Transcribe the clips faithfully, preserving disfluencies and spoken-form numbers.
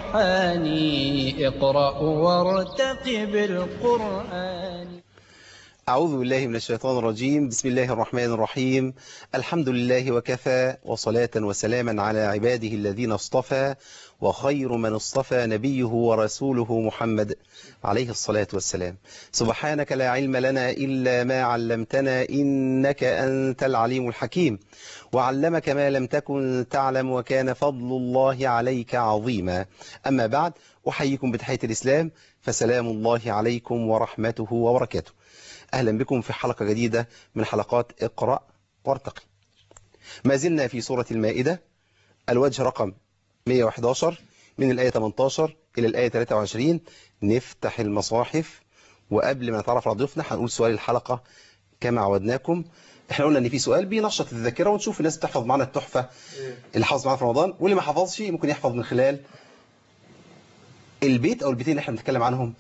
الريحان اقرأ وارتقب القرآن. أعوذ بالله من الشيطان الرجيم. بسم الله الرحمن الرحيم. الحمد لله وكفى، وصلاة وسلاما على عباده الذين اصطفى، وخير من اصطفى نبيه ورسوله محمد عليه الصلاة والسلام. سبحانك لا علم لنا إلا ما علمتنا إنك أنت العليم الحكيم، وعلمك ما لم تكن تعلم، وكان فضل الله عليك عظيما. أما بعد، أحييكم بتحية الإسلام، فسلام الله عليكم ورحمته وبركاته. أهلا بكم في حلقة جديدة من حلقات اقرأ وارتقي. ما زلنا في سورة المائدة، الوجه رقم مئة وأحد عشر من الآية ثمانية عشر إلى الآية ثلاثة وعشرين. نفتح المصاحف، وقبل ما نتعرف على ضيوفنا هنقول سؤال الحلقة كما عودناكم. احنا قلنا ان في سؤال بينشط الذاكرة، ونشوف الناس بتحفظ معنا التحفة اللي حافظ معنا في رمضان، واللي ما حفظش ممكن يحفظ من خلال البيت أو البيتين اللي احنا بنتكلم عنهم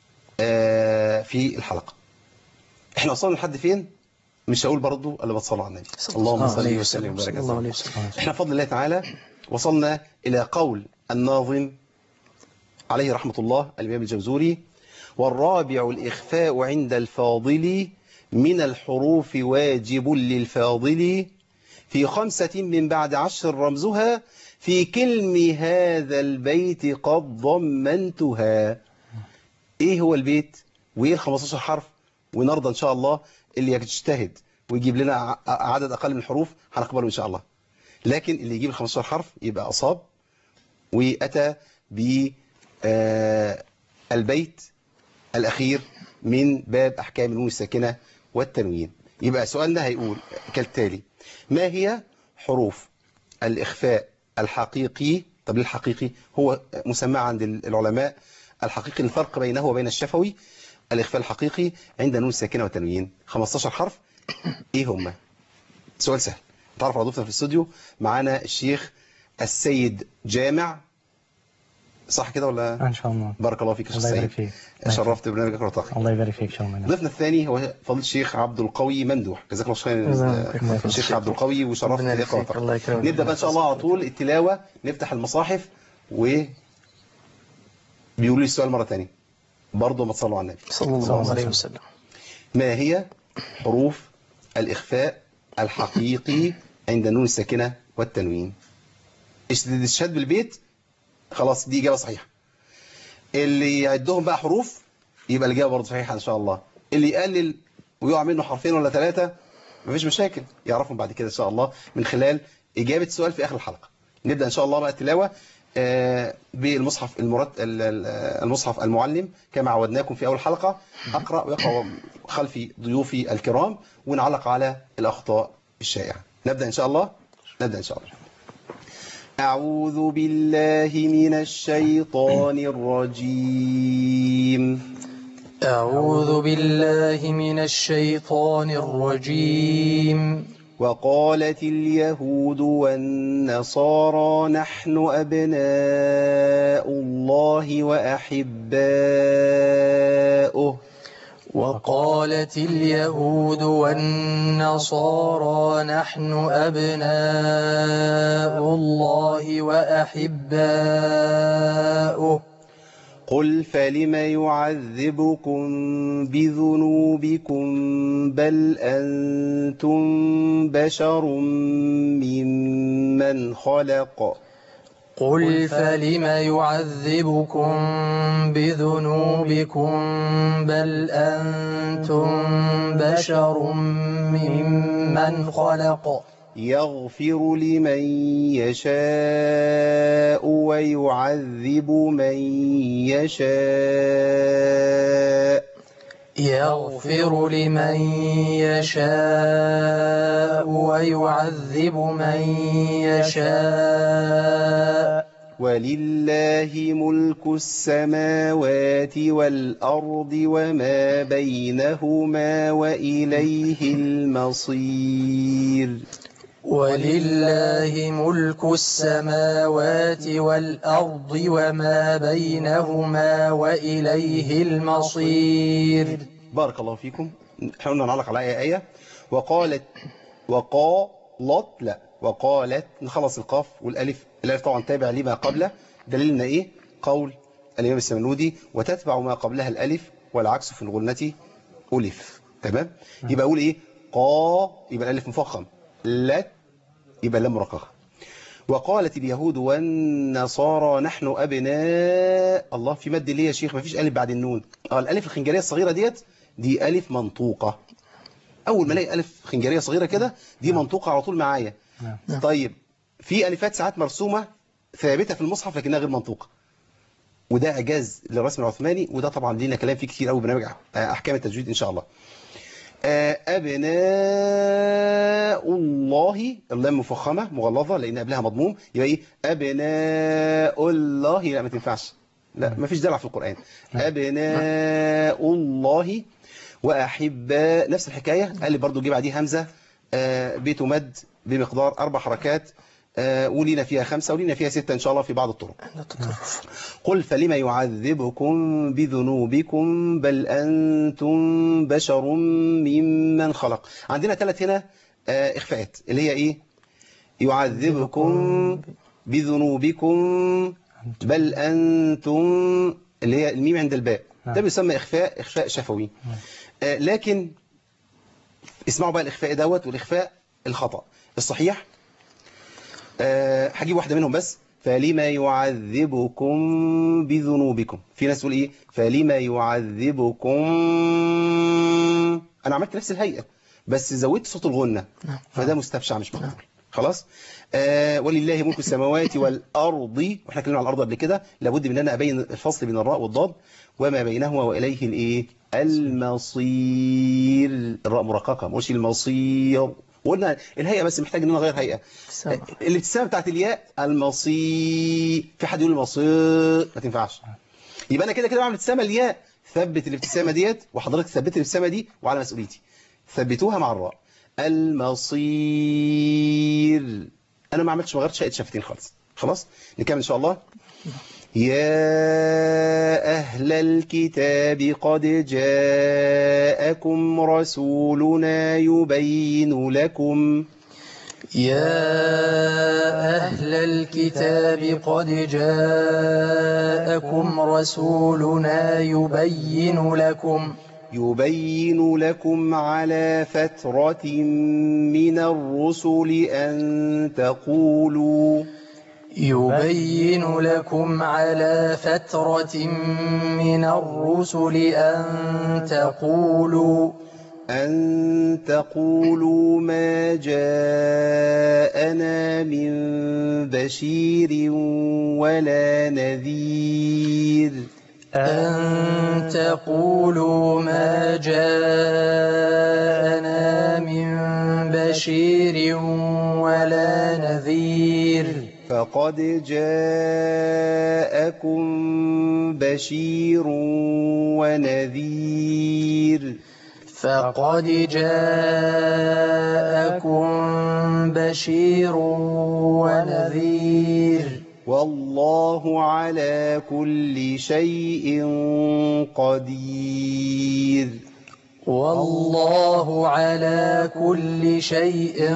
في الحلقة. احنا وصلنا لحد فين؟ مش هقول برضو الا بتصلوا على النبي. اللهم صل وسلم وبارك عليه. احنا بفضل الله تعالى وصلنا الى قول الناظم عليه رحمة الله الإمام الجوزوري: والرابع الإخفاء عند الفاضل، من الحروف واجب للفاضل، في خمسة من بعد عشر رمزها، في كلم هذا البيت قد ضمنتها. ايه هو البيت وايه ال خمستاشر حرف؟ ونرضى ان شاء الله اللي يجتهد ويجيب لنا عدد اقل من الحروف هنقبله ان شاء الله، لكن اللي يجيب ال خمستاشر حرف يبقى اصاب واتى بالبيت الاخير من باب احكام النون الساكنه والتنوين. يبقى سؤالنا هيقول كالتالي: ما هي حروف الاخفاء الحقيقي؟ طب الحقيقي هو مسمى عند العلماء الحقيقي الفرق بينه وبين الشفوي. الإخفاء الحقيقي عند نون الساكنة والتنوين خمستاشر حرف. إيه هم؟ سؤال سهل. تعرف على ضيفنا في الاستوديو معانا الشيخ السيد جامع، صح كده ولا؟ ان شاء الله. بارك الله فيك يا شيخ الله يبارك السيد. فيك. شرفت برنامج اقرأ وارتقي. الله يبارك فيك. شكرا. ضيفنا الثاني هو فضيلة الشيخ عبد القوي ممدوح. جزاك الله خيرا الشيخ عبد القوي، وشرفت اقرأ وارتقي. نبدأ بقى ان شاء الله على طول التلاوة. نفتح المصاحف و بيقولوا لي السؤال مرة ثانيه برضه ما تصلوا على النبي صلى الله عليه وسلم. ما هي حروف الإخفاء الحقيقي عند النون الساكنة والتنوين؟ استشهاد بالبيت خلاص، دي إجابة صحيحة. اللي يعدهم بقى حروف يبقى الإجابة برضه صحيحة إن شاء الله. اللي يقلل ويقع منه حرفين ولا ثلاثة مفيش مشاكل، يعرفهم بعد كده إن شاء الله من خلال إجابة السؤال في آخر الحلقة. نبدأ إن شاء الله بقى التلاوة بالمصحف المرت... المصحف المعلم كما عودناكم في أول حلقة. أقرأ ويقرأ خلفي ضيوفي الكرام، ونعلق على الأخطاء الشائعة. نبدأ إن شاء الله. نبدأ إن شاء الله. أعوذ بالله من الشيطان الرجيم. أعوذ بالله من الشيطان الرجيم. وقالت اليهود والنصارى نحن أبناء الله وأحباؤه. وقالت اليهود والنصارى نحن أبناء الله وأحباؤه. قل فلم يعذبكم بذنوبكم بل أنتم بشر ممن خلق. قل فلم يعذبكم بذنوبكم بل أنتم بشر ممن خلق. يغفر لمن يشاء ويعذب من يشاء. يغفر لمن يشاء ويعذب من يشاء. ولله ملك السماوات والأرض وما بينهما وإليه المصير. ولله ملك السماوات والأرض وما بينهما وإليه المصير. بارك الله فيكم. حاولنا نعلق على آية آية. وقالت وقالت لا وقالت نخلص القاف والألف. الألف طبعا تابع لما قبله. دليلنا إيه؟ قول الإمام السمنودي وتتبع ما قبلها الألف والعكس في الغنة ألف. تمام. يبقى أقول إيه؟ قا يبقى الألف مفخم، لت يبقى اللام مرققة. وقالت اليهود والنصارى نحن أبناء الله. في مد ليه يا شيخ؟ ما فيش ألف بعد النون. اه الألف الخنجرية الصغيرة ديت دي ألف منطوقة. أول ما الاقي ألف خنجرية صغيرة كده دي منطوقة على طول معايا. طيب في ألفات ساعات مرسومة ثابتة في المصحف لكنها غير منطوقة، وده إعجاز للرسم العثماني، وده طبعا لينا كلام فيه كتير قوي برنامج أحكام التجويد إن شاء الله. أبناء الله اللام مفخمة مغلظة لأن قبلها مضموم، يبقى إيه؟ أبناء الله. لا ما تنفعش، لا ما فيش دلع في القرآن. أبناء الله وأحباء نفس الحكاية. قال لي برضو جه بعديه همزة بيت مد بمقدار أربع حركات، ولينا فيها خمسة ولينا فيها ستة إن شاء الله في بعض الطرق. قل فلما يعذبكم بذنوبكم بل أنتم بشر ممن خلق. عندنا ثلاث هنا إخفاءات اللي هي إيه؟ يعذبكم بذنوبكم بل أنتم اللي هي الميم عند الباء، ده بيسمى إخفاء إخفاء شفوي. لكن اسمعوا بقى الإخفاء دوت والإخفاء الخطأ الصحيح. أه هجيب واحدة منهم بس. فلما يعذبكم بذنوبكم. في ناس تقول ايه؟ فلما يعذبكم. انا عملت نفس الهيئة بس زودت صوت الغنة، فده مستبشع مش مقبول. خلاص. أه ولله ملك السماوات والارض، واحنا اتكلمنا على الارض قبل كده، لابد من ان انا ابين الفصل بين الراء والضاد وما بينهما واليه الايه؟ المصير. الراء مرققة، مش المصير. وقلنا الهيئة بس محتاج ان انا اغير هيئة. الابتسامة بتاعت الياء المصي. في حد يقول المصي ما تنفعش. يبقى انا كده كده بعمل ابتسامة الياء. ثبت الابتسامة ديت، وحضرتك ثبت الابتسامة دي وعلى مسؤوليتي. ثبتوها مع الراء. المصير. انا ما عملتش ما غيرتش هيئة شفتين خالص. خلاص نكمل ان شاء الله. يا أهل الكتاب قد جاءكم رسولنا يبين لكم. يا أهل الكتاب قد جاءكم رسولنا يبين لكم يبين لكم على فترة من الرسل أن تقولوا يبين لكم على فترة من الرسل أن تقولوا أن تقولوا ما جاءنا من بشير ولا نذير. أن تقولوا ما جاءنا من بشير ولا نذير. فقد جاءكم بشير ونذير. فقد جاءكم بشير ونذير. والله على كل شيء قدير. والله على كل شيء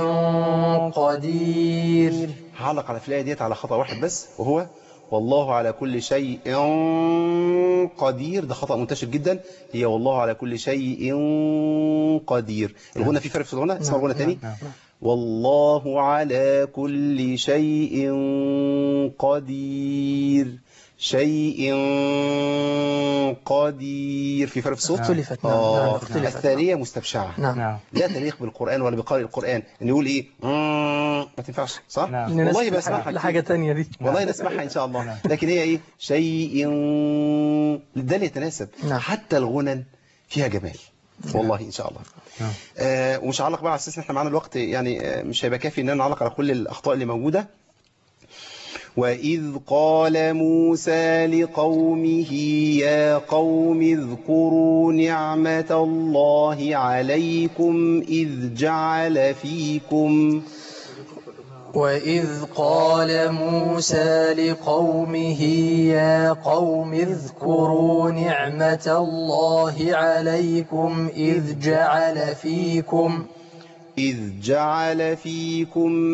قدير. هعلق على الآية ديت على خطأ واحد بس، وهو والله على كل شيء قدير. ده خطأ منتشر جدا. هي والله على كل شيء قدير. الغنى في فرق في الغنى. اسمع الغنى تاني. والله على كل شيء قدير. شيء قدير في فرق في الصوت. اختلفت. نعم. آه. اختلفت. الثانية مستبشعة. نعم. لا تليق بالقرآن ولا بقارئ القرآن ان يقول ايه ما تنفعش صح. نعم. والله بسمعها لحاجة تانية دي. والله نسمعها ان شاء الله. لكن هي ايه؟ شيء ده اللي يتناسب. نعم. حتى الغنن فيها جمال والله ان شاء الله. آه ومش هعلق بقى على اساس ان احنا معانا الوقت يعني آه مش هيبقى كافي ان انا اعلق على كل الاخطاء اللي موجوده. وإذ قال موسى لقومه يا قوم اذكروا نعمة الله عليكم إذ جعل فيكم وإذ قال موسى لقومه يا قوم اذكروا نعمة الله عليكم إذ جعل فيكم إذ جعل فيكم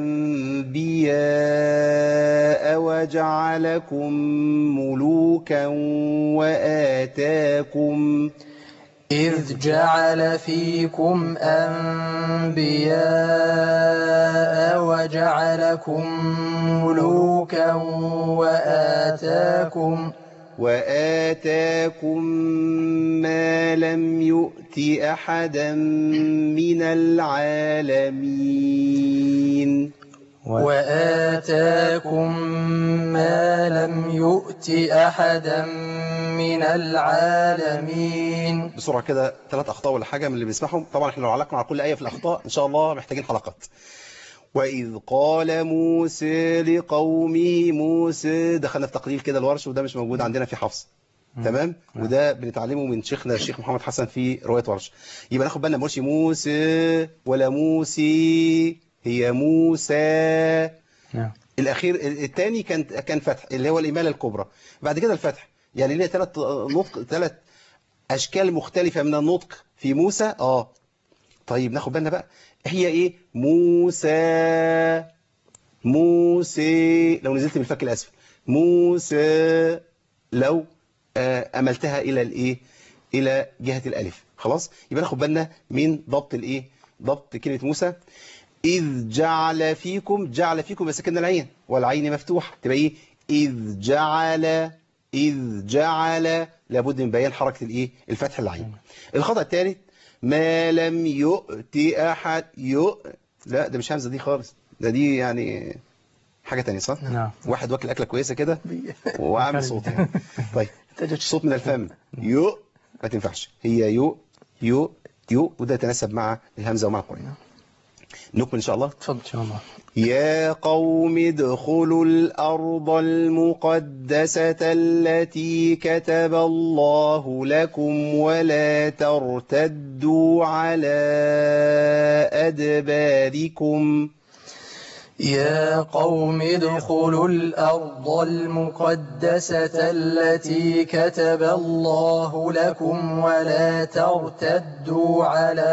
أنبياء وجعلكم ملوكا وآتاكم إذ جعل فيكم أنبياء وجعلكم ملوكا وآتاكم وآتاكم ما لم يؤت أحدا من العالمين وآتاكم ما لم يؤت أحدا من العالمين. بسرعة كده ثلاث أخطاء ولا حاجة من اللي بنسمعهم. طبعا احنا لو علقنا على كل آية في الأخطاء إن شاء الله محتاجين حلقات. وإذ قال موسى لقومه، موسى دخلنا في تقليل كده الورش، وده مش موجود عندنا في حفص. تمام. وده بنتعلمه من شيخنا الشيخ محمد حسن في رواية ورش. يبقى ناخد بالنا، مش موسى ولا موسي، هي موسى. نعم. الأخير الثاني كان كان فتح اللي هو الإمالة الكبرى، بعد كده الفتح. يعني ليه ثلاث نطق، ثلاث أشكال مختلفة من النطق في موسى. آه طيب ناخد بالنا بقى، هي إيه؟ موسى، موسى لو نزلت بالفك الأسفل، موسى لو آه أملتها إلى الإيه؟ إلى جهة الألف. خلاص. يبقى ناخد بالنا من ضبط الإيه؟ ضبط كلمة موسى. إذ جعل فيكم، جعل فيكم بس كنا العين والعين مفتوحة، تبقى إيه؟ إذ جعل، إذ جعل لابد من بيان حركة الإيه؟ الفتح العين. الخطأ الثالث ما لم يؤت أحد يؤ، لا ده مش همزة دي خالص، ده دي يعني حاجة تانية صح؟ نعم. واحد واكل أكلة كويسة كده وعامل صوت. طيب صوت من الفم، يؤ ما تنفعش، هي يؤ يؤ يؤ، وده يتناسب مع الهمزة ومع القرآن. نكمل إن شاء الله. تفضل إن شاء الله. يا قوم ادخلوا الأرض المقدسة التي كتب الله لكم ولا ترتدوا على أدباركم. يا قوم ادخلوا الأرض المقدسة التي كتب الله لكم ولا ترتدوا على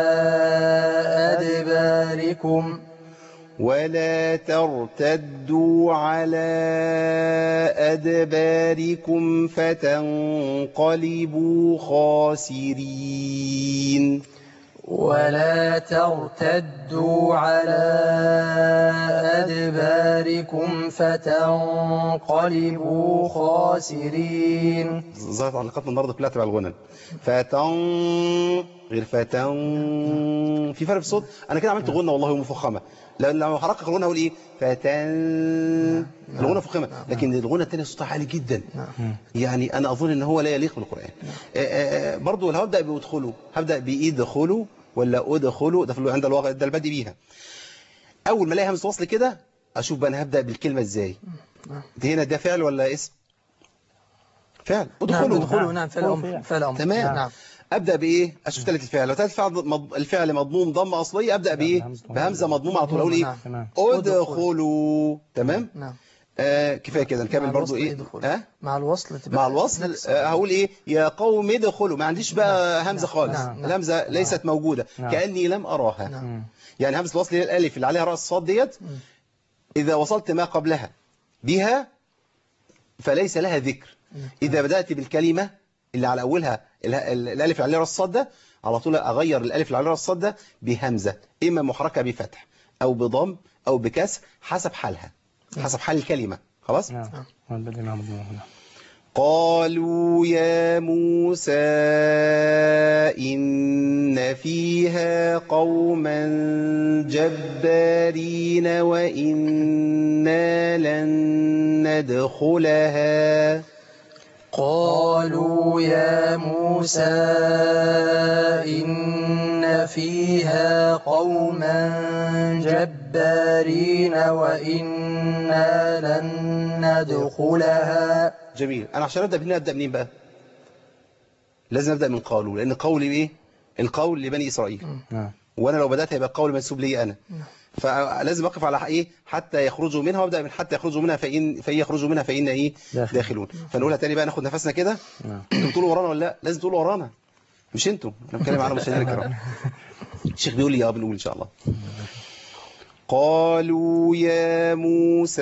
أدباركم ولا ترتدوا على أدباركم فتنقلبوا خاسرين. ولا ترتدوا على أدباركم فتنقلبوا خاسرين. ظهرت علاقتنا النهارده كلها تبع الغنى. فتن غير فتن، في فرق في الصوت. انا كده عملت غنى والله مفخمه، لو حركت الغنى هقول ايه؟ فتن. الغنى فخمه، لكن الغنى الثانيه صوتها عالي جدا. يعني انا اظن ان هو لا يليق بالقران. برضو لو هبدا بادخلوا، هبدا بادخلوا ولا ادخلوا؟ ده في عند الواقع ده البدء بيها. اول ما الاقي همزه وصل كده اشوف بقى انا هبدا بالكلمه ازاي. ده هنا ده فعل ولا اسم؟ فعل. ادخلوا. نعم ادخلوا. نعم فعل امر. فعل امر. تمام. نعم. ابدا بايه؟ اشوف ثالث الفعل، لو ثالث الفعل الفعل مضموم ضمه اصليه ابدا بايه؟ بهمزه مضمومه على طول. اقول ايه؟ ادخلوا. تمام. نعم. آه كفايه كده. نكمل برضو ايه؟ ها؟ مع الوصل مع الوصل آه هقول ايه؟ يا قوم ادخلوا. ما عنديش بقى همزه خالص. نعم. الهمزه ليست موجوده. نعم. كاني لم اراها. نعم. يعني همزه الوصل هي الالف اللي عليها راس الصاد ديت، اذا وصلت ما قبلها بها فليس لها ذكر. اذا بدات بالكلمه اللي على اولها الالف اللي عليها راس الصاد ده، على طول اغير الالف اللي عليها راس الصاد ده بهمزه، اما محركه بفتح او بضم او بكسر حسب حالها، حسب حال الكلمه. خلاص. نعم. والبدء مع مضمون. قالوا يا موسى إن فيها قوما جبارين وإنا لن ندخلها. قالوا يا موسى إن فيها قوما جبارين وإنا لن ندخلها. جميل. أنا عشان أبدأ بهنا أبدأ منين بقى؟ لازم أبدأ من قالوا، لأن قول إيه؟ القول لبني إسرائيل. نعم. وأنا لو بدأت هيبقى القول منسوب لي أنا. فلازم أقف على إيه؟ حتى يخرجوا منها، وأبدأ من حتى يخرجوا منها فإن فإن يخرجوا منها فإن إيه؟ داخل. داخلون. فنقولها تاني بقى، ناخد نفسنا كده. نعم. أنتوا بتقولوا ورانا ولا لا؟ لازم تقولوا ورانا، مش أنتوا. أنا بتكلم على مشاهدينا الكرام. الشيخ بيقول لي اه بنقول إن شاء الله. قالوا يا موسى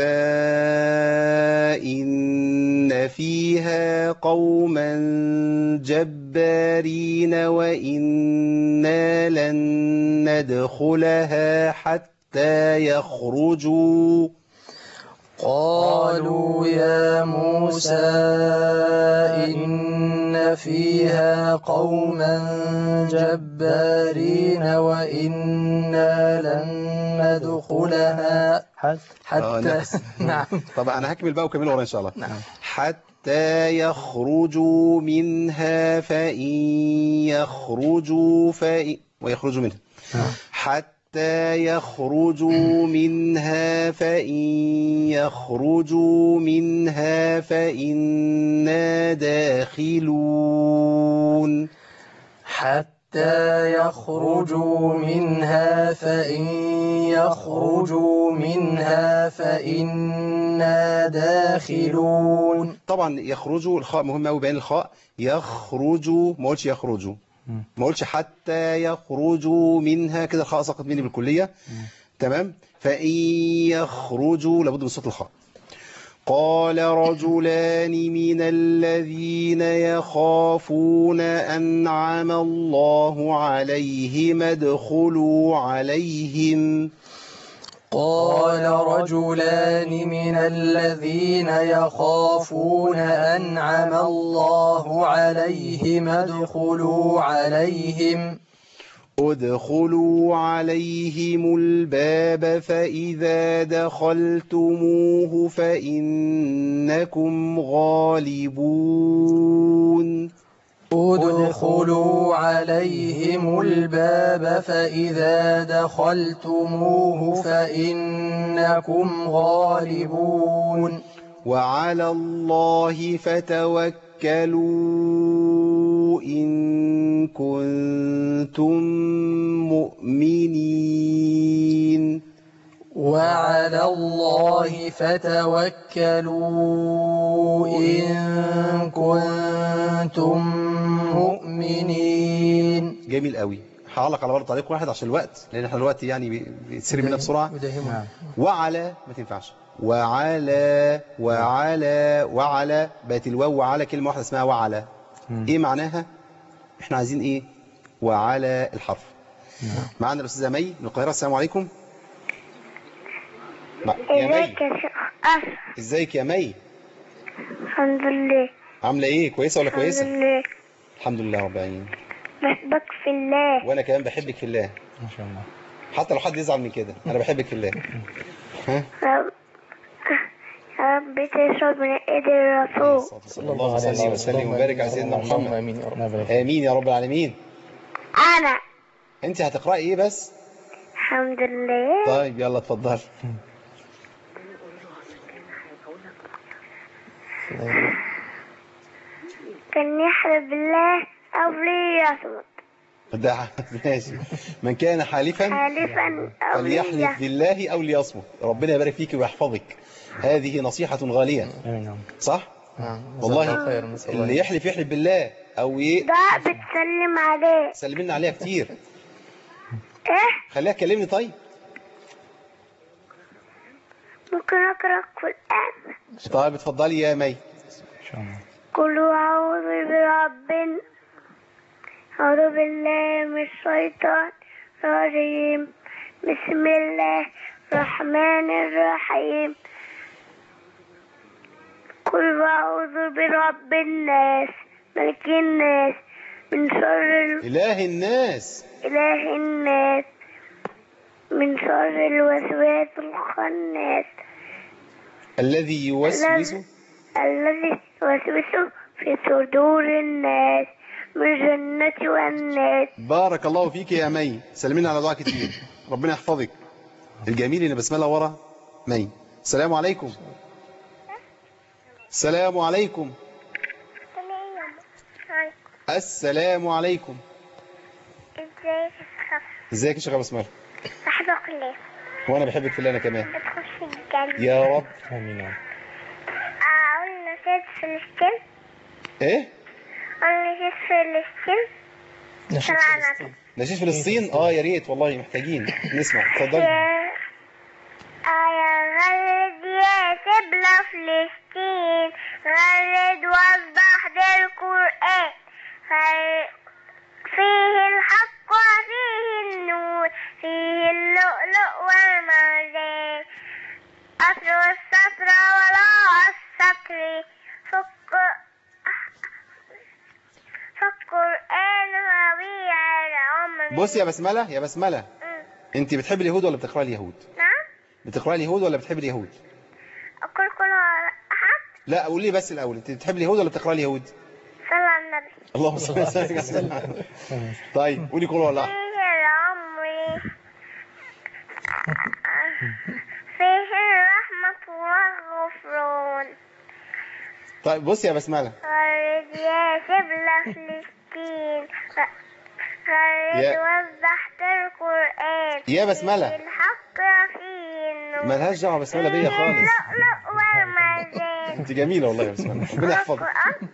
إن فيها قوما جبارين وإنا لن ندخلها حتى يخرجوا. قالوا يا موسى إن فيها قوما جبارين وإنا لن ندخلها آه، حتى نفس. نعم. طب أنا هكمل بقى وكمل ورا إن شاء الله. نعم. حتى يخرجوا منها فإن يخرجوا فإن ويخرجوا منها حتى يخرجوا منها فإن يخرجوا منها فإنا داخلون. حتى يخرجوا منها فإن يخرجوا منها فإنا داخلون. طبعا يخرجوا الخاء مهم قوي بين الخاء. يخرجوا ما قلتش يخرجوا، ما قلتش حتى يخرجوا منها كده الخاء سقط مني بالكلية. تمام. فإن يخرجوا لابد من صوت الخاء. قال رجلان من الذين يخافون أنعم الله عليهم ادخلوا عليهم. قال رجلان من الذين يخافون أنعم الله عليهم ادخلوا عليهم ادخلوا عليهم الباب فإذا دخلتموه فإنكم غالبون. ادخلوا عليهم الباب فإذا دخلتموه فإنكم غالبون. وعلى الله فتوكلوا إن كنتم مؤمنين. وعلى الله فتوكلوا إن كنتم مؤمنين. جميل قوي. هعلق على برضه تعليق واحد عشان الوقت، لأن احنا الوقت يعني بيتسري منا بسرعة. وعلى ما تنفعش. وعلى وعلى وعلى بقت الواو وعلى كلمة واحدة اسمها وعلى. ايه معناها؟ احنا عايزين ايه؟ وعلى الحرف. معانا الأستاذة مي من القاهرة. السلام عليكم. يا مي. ازيك يا شيخ أشرف؟ ازيك يا مي؟ الحمد لله. عاملة ايه؟ كويسة ولا الحمد كويسة؟ لله. الحمد لله رب العالمين. بحبك في الله. وانا كمان بحبك في الله. ما شاء الله. حتى لو حد يزعل من كده انا بحبك في الله. ها؟ رب يا رب تشرب من ايد الرسول. صلى الله عليه وسلم وبارك على سيدنا محمد. آمين يا رب. امين يا رب العالمين. انا انت هتقرأي ايه بس؟ الحمد لله. طيب يلا اتفضلي. كان يحلف بالله او ليصمت. ده ماشي. من كان حالفا حالفا او فليحلف ليصمت. بالله او ليصمت. ربنا يبارك فيك ويحفظك. هذه نصيحة غالية. آمين. صح؟ نعم. والله خير من صلاة. اللي يحلف يحلف بالله او ي... ده بتسلم عليه. سلمي لنا عليها كتير. ايه؟ خليها تكلمني طيب. ممكن اقرا القران؟ طيب اتفضلي يا مي. إن شاء الله. قل اعوذ برب أعوذ بالله من الشيطان الرجيم. بسم الله الرحمن الرحيم. قل أعوذ برب الناس ملك الناس من شر ال... إله الناس إله الناس من شر الوسواس الخناس الذي يوسوس الذي يوسوس في صدور الناس من الجنة والناس. بارك الله فيك يا مي. سلمينا على دعاء كتير. ربنا يحفظك. الجميل اللي بسملها ورا مي. السلام عليكم. السلام عليكم. السلام عليكم. ازيك ازيك يا شيخ ابو اسماعيل؟ بحبك ليه؟ وانا بحبك في الله انا كمان. بتخش الجنة يا رب. آمين يا رب. اقول نسيت فلسطين. ايه؟ اقول نسيت فلسطين. نشيد سمعنا. فلسطين. نشيد فلسطين. اه يا ريت والله محتاجين نسمع. اتفضلي. يا آية غرد يا سبلة فلسطين، غرد وضح ده القرآن، غرد فيه الحق وفيه النور، فيه اللؤلؤ والمرجان، أسر السطر وراء السطر، فك فالقرآن ربيع العمر. بصي يا بسملة، يا بسملة، م. انت بتحبي اليهود ولا بتقراي اليهود؟ نعم. بتقراي اليهود ولا بتحبي اليهود؟ أقول كل أحد. لا قولي لي بس الاول، انت بتحبي اليهود ولا بتقراي اليهود؟ صلى على النبي. اللهم صل وسلم. طيب قولي قولوا ولا. فيه العمر، فيه الرحمة والغفران. طيب بصي يا بسملة، غرد يا سبلة فلسطين، غرد يا- وضحت القرآن، يا بسملة. فيه الحق وفيه النور، ملهاش دعوه بسملة بيا فيه خالص. اللؤلؤ والمرجان. انت جميله والله يا بسملة، ربنا يحفظك. القرآن.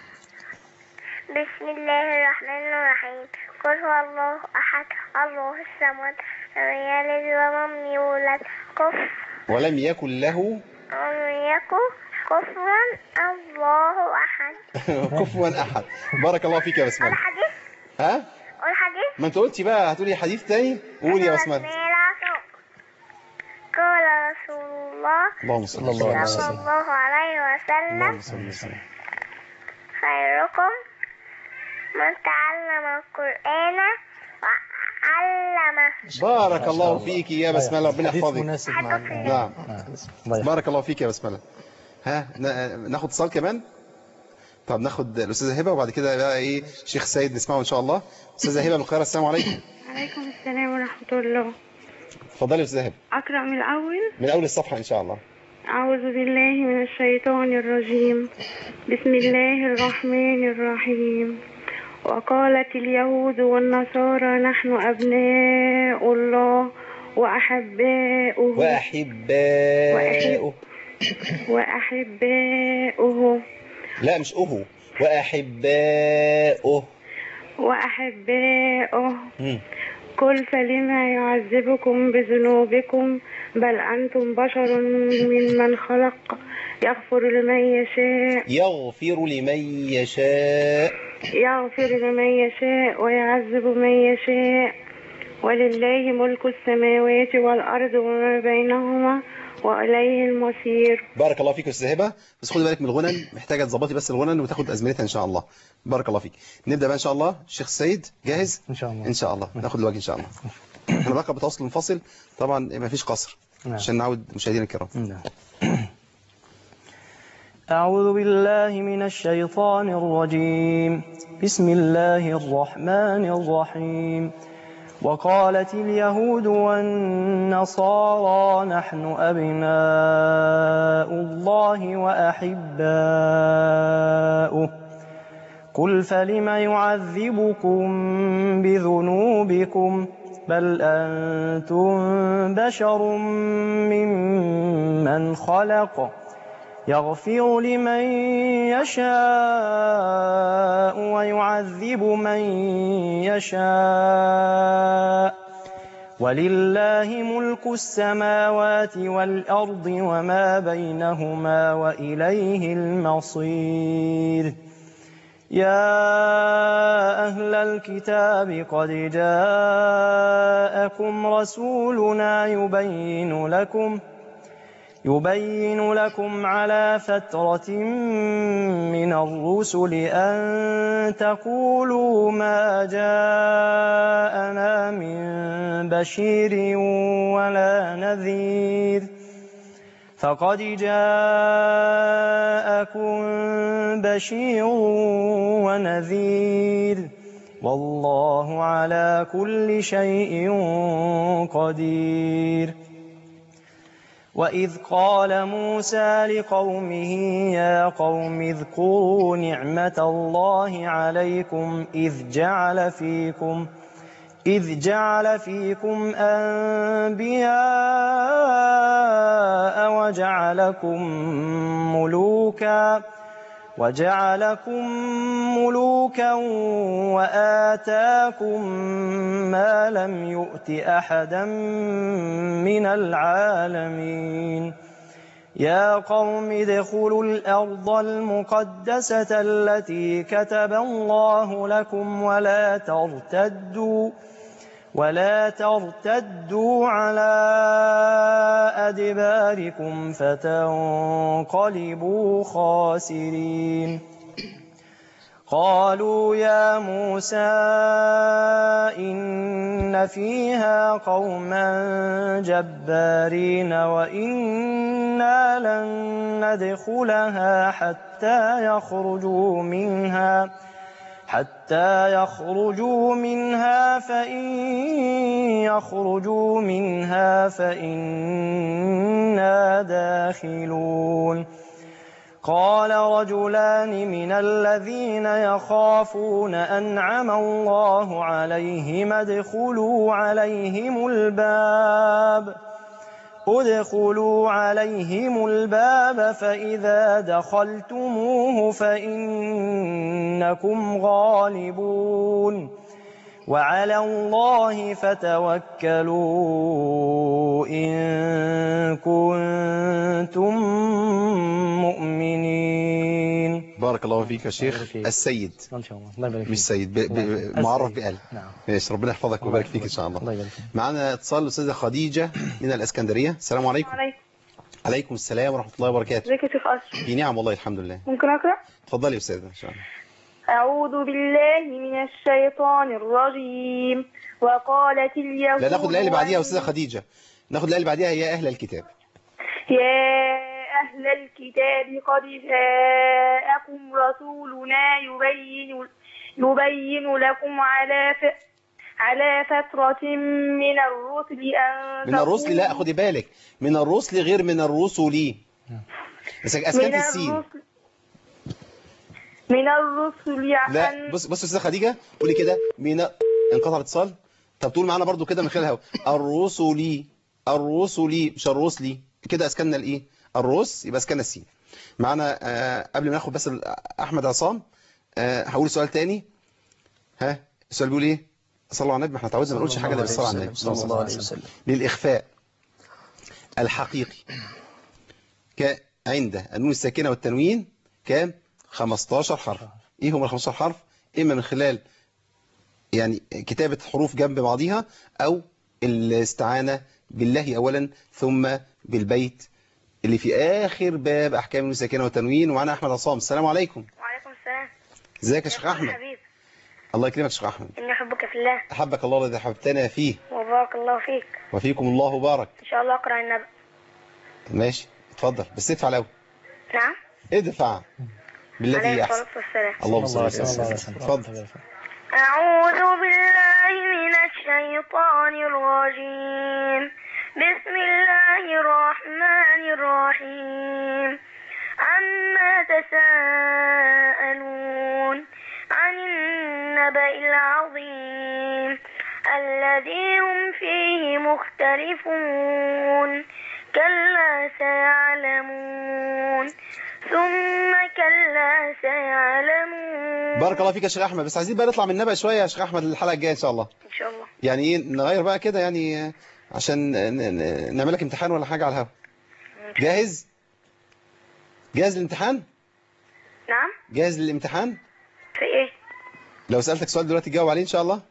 بسم الله الرحمن الرحيم. قل هو الله أحد الله الصمد لم يلد ولم يولد كفوا ولم يكن له ولم يكن كفوا الله أحد. كفوا احد. بارك الله فيك يا قول بسملة. حديث. ها؟ قول حديث. ما انت قلتي بقى هتقولي حديث تاني. قولي يا بسملة. قال رسول الله اللهم صل صلى الله عليه وسلم. صلى وسلم. الله عليه اللهم وسلم: صل وسلم. خيركم من تعلم القرآن وعلمه. بارك الله فيك يا بسملة، ربنا حديث يحفظك. مناسب مع ال- نعم. الله يحفظك. بارك الله فيك يا بسملة. ها نا- ناخد اتصال كمان. طب ناخد الأستاذة هبة وبعد كده بقى ايه شيخ سيد نسمعه ان شاء الله. أستاذة هبة من القاهرة، السلام عليكم. عليكم السلام ورحمة الله. اتفضلي يا أستاذة هبة أقرأ من الأول. من أول الصفحة إن شاء الله. أعوذ بالله من الشيطان الرجيم. بسم الله الرحمن الرحيم. وقالت اليهود والنصارى نحن أبناء الله وأحباؤه وأحباؤه. وأحباؤه لا مش أهو، وأحباؤه. وأحباؤه مم. قل فلما يعذبكم بذنوبكم بل أنتم بشر ممن خلق يغفر لمن يشاء يغفر لمن يشاء يغفر لمن يشاء ويعذب من يشاء ولله ملك السماوات والأرض وما بينهما وإليه المصير. بارك الله فيك يا أستاذة هبة، بس خدي بالك من الغنن، محتاجة تظبطي بس الغنن وتاخد أزمنتها إن شاء الله. بارك الله فيك. نبدأ بقى إن شاء الله. الشيخ سيد جاهز؟ إن شاء الله. إن شاء الله ناخد الوجه إن شاء الله. احنا بقى بتواصل منفصل طبعا، ما فيش قصر نعم. عشان نعود مشاهدينا الكرام. نعم. أعوذ بالله من الشيطان الرجيم. بسم الله الرحمن الرحيم. وقالت اليهود والنصارى نحن أبناء الله وأحباؤه قل فلم يعذبكم بذنوبكم بل أنتم بشر ممن خلق يغفر لمن يشاء ويعذب من يشاء ولله ملك السماوات والأرض وما بينهما وإليه المصير. يا أهل الكتاب قد جاءكم رسولنا يبين لكم يبين لكم على فترة من الرسل أن تقولوا ما جاءنا من بشير ولا نذير فقد جاءكم بشير ونذير والله على كل شيء قدير. وإذ قال موسى لقومه يا قوم اذكروا نعمة الله عليكم إذ جعل فيكم إذ جعل فيكم أنبياء وجعلكم ملوكا وجعلكم ملوكا وآتاكم ما لم يؤت أحدا من العالمين يا قوم ادخلوا الأرض المقدسة التي كتب الله لكم ولا ترتدوا ولا ترتدوا على أدباركم فتنقلبوا خاسرين قالوا يا موسى إن فيها قوما جبارين وإنا لن ندخلها حتى يخرجوا منها حتى يخرجوا منها فإن يخرجوا منها فإنا داخلون قال رجلان من الذين يخافون أنعم الله عليهم ادخلوا عليهم الباب ادخلوا عليهم الباب فإذا دخلتموه فإنكم غالبون وعلى الله فتوكلوا إن كنتم مؤمنين. بارك الله فيك يا شيخ السيد إن شاء الله. الله يبارك فيك. مش سيد ب... ب... معرف بقلب. نعم. ماشي ربنا يحفظك ويبارك فيك إن شاء الله. الله يبارك فيك. معنا اتصال الأستاذة خديجة من الإسكندرية. السلام عليكم. عليكم. عليكم السلام ورحمة الله وبركاته. ازيك يا شيخ أشرف؟ في نعم والله الحمد لله. ممكن أقرأ؟ اتفضلي يا أستاذة إن شاء الله. أعوذ بالله من الشيطان الرجيم وقالت اليهود لا ناخد الآية اللي بعديها يا أستاذة خديجة. ناخد الآية اللي بعديها يا أهل الكتاب. يا أهل الكتاب قد جاءكم رسولنا يبين يبين لكم على ف... على فترة من الرسل أن من الرسل لا خدي بالك من الرسل غير من الرسل. بس أسكنت السين. الرسل من الرسل لا بص بص يا أستاذة خديجة قولي كده من انقطع الاتصال. طب تقول معانا برضو كده من خلال الهواء الرسلي الرسلي مش الرسلي كده اسكننا الايه الرس يبقى اسكننا السين. معانا آه قبل ما ناخد بس احمد عصام آه هقول سؤال تاني. ها السؤال بيقول ايه؟ صلوا على النبي. ما احنا تعودنا ما نقولش حاجه الا بالصلاه على النبي صلى الله عليه وسلم. للاخفاء الحقيقي ك عند النون الساكنه والتنوين كام؟ خمستاشر حرف. ايه هم ال خمستاشر حرف؟ اما من خلال يعني كتابة حروف جنب بعضها أو الاستعانة بالله أولا ثم بالبيت اللي في آخر باب أحكام النون الساكنة والتنوين. ومعنا أحمد عصام. السلام عليكم. وعليكم السلام. ازيك يا شيخ أحمد؟ حبيب. الله يكرمك يا شيخ أحمد. إني أحبك في الله. أحبك الله الذي حببتنا فيه. وبارك الله فيك. وفيكم الله بارك. إن شاء الله أقرأ النبأ. ماشي اتفضل بس ادفع الأول. نعم. ادفع بالتي هي أحسن. اللهم صل على سيدنا اتفضل. أعوذ بالله من الشيطان الرجيم. بسم الله الرحمن الرحيم. عما تساءلون عن النبأ العظيم الذي هم فيه مختلفون كلا سيعلمون ثم كلا سيعلمون. بارك الله فيك يا شيخ أحمد. بس عايزين بقى نطلع من النبأ شوية يا شيخ أحمد الحلقة الجاية إن شاء الله. إن شاء الله. يعني إيه نغير بقى كده يعني عشان نعمل لك امتحان ولا حاجة على الهوا. جاهز؟ جاهز للامتحان؟ نعم. جاهز للامتحان؟ في إيه؟ لو سألتك سؤال دلوقتي تجاوب عليه إن شاء الله؟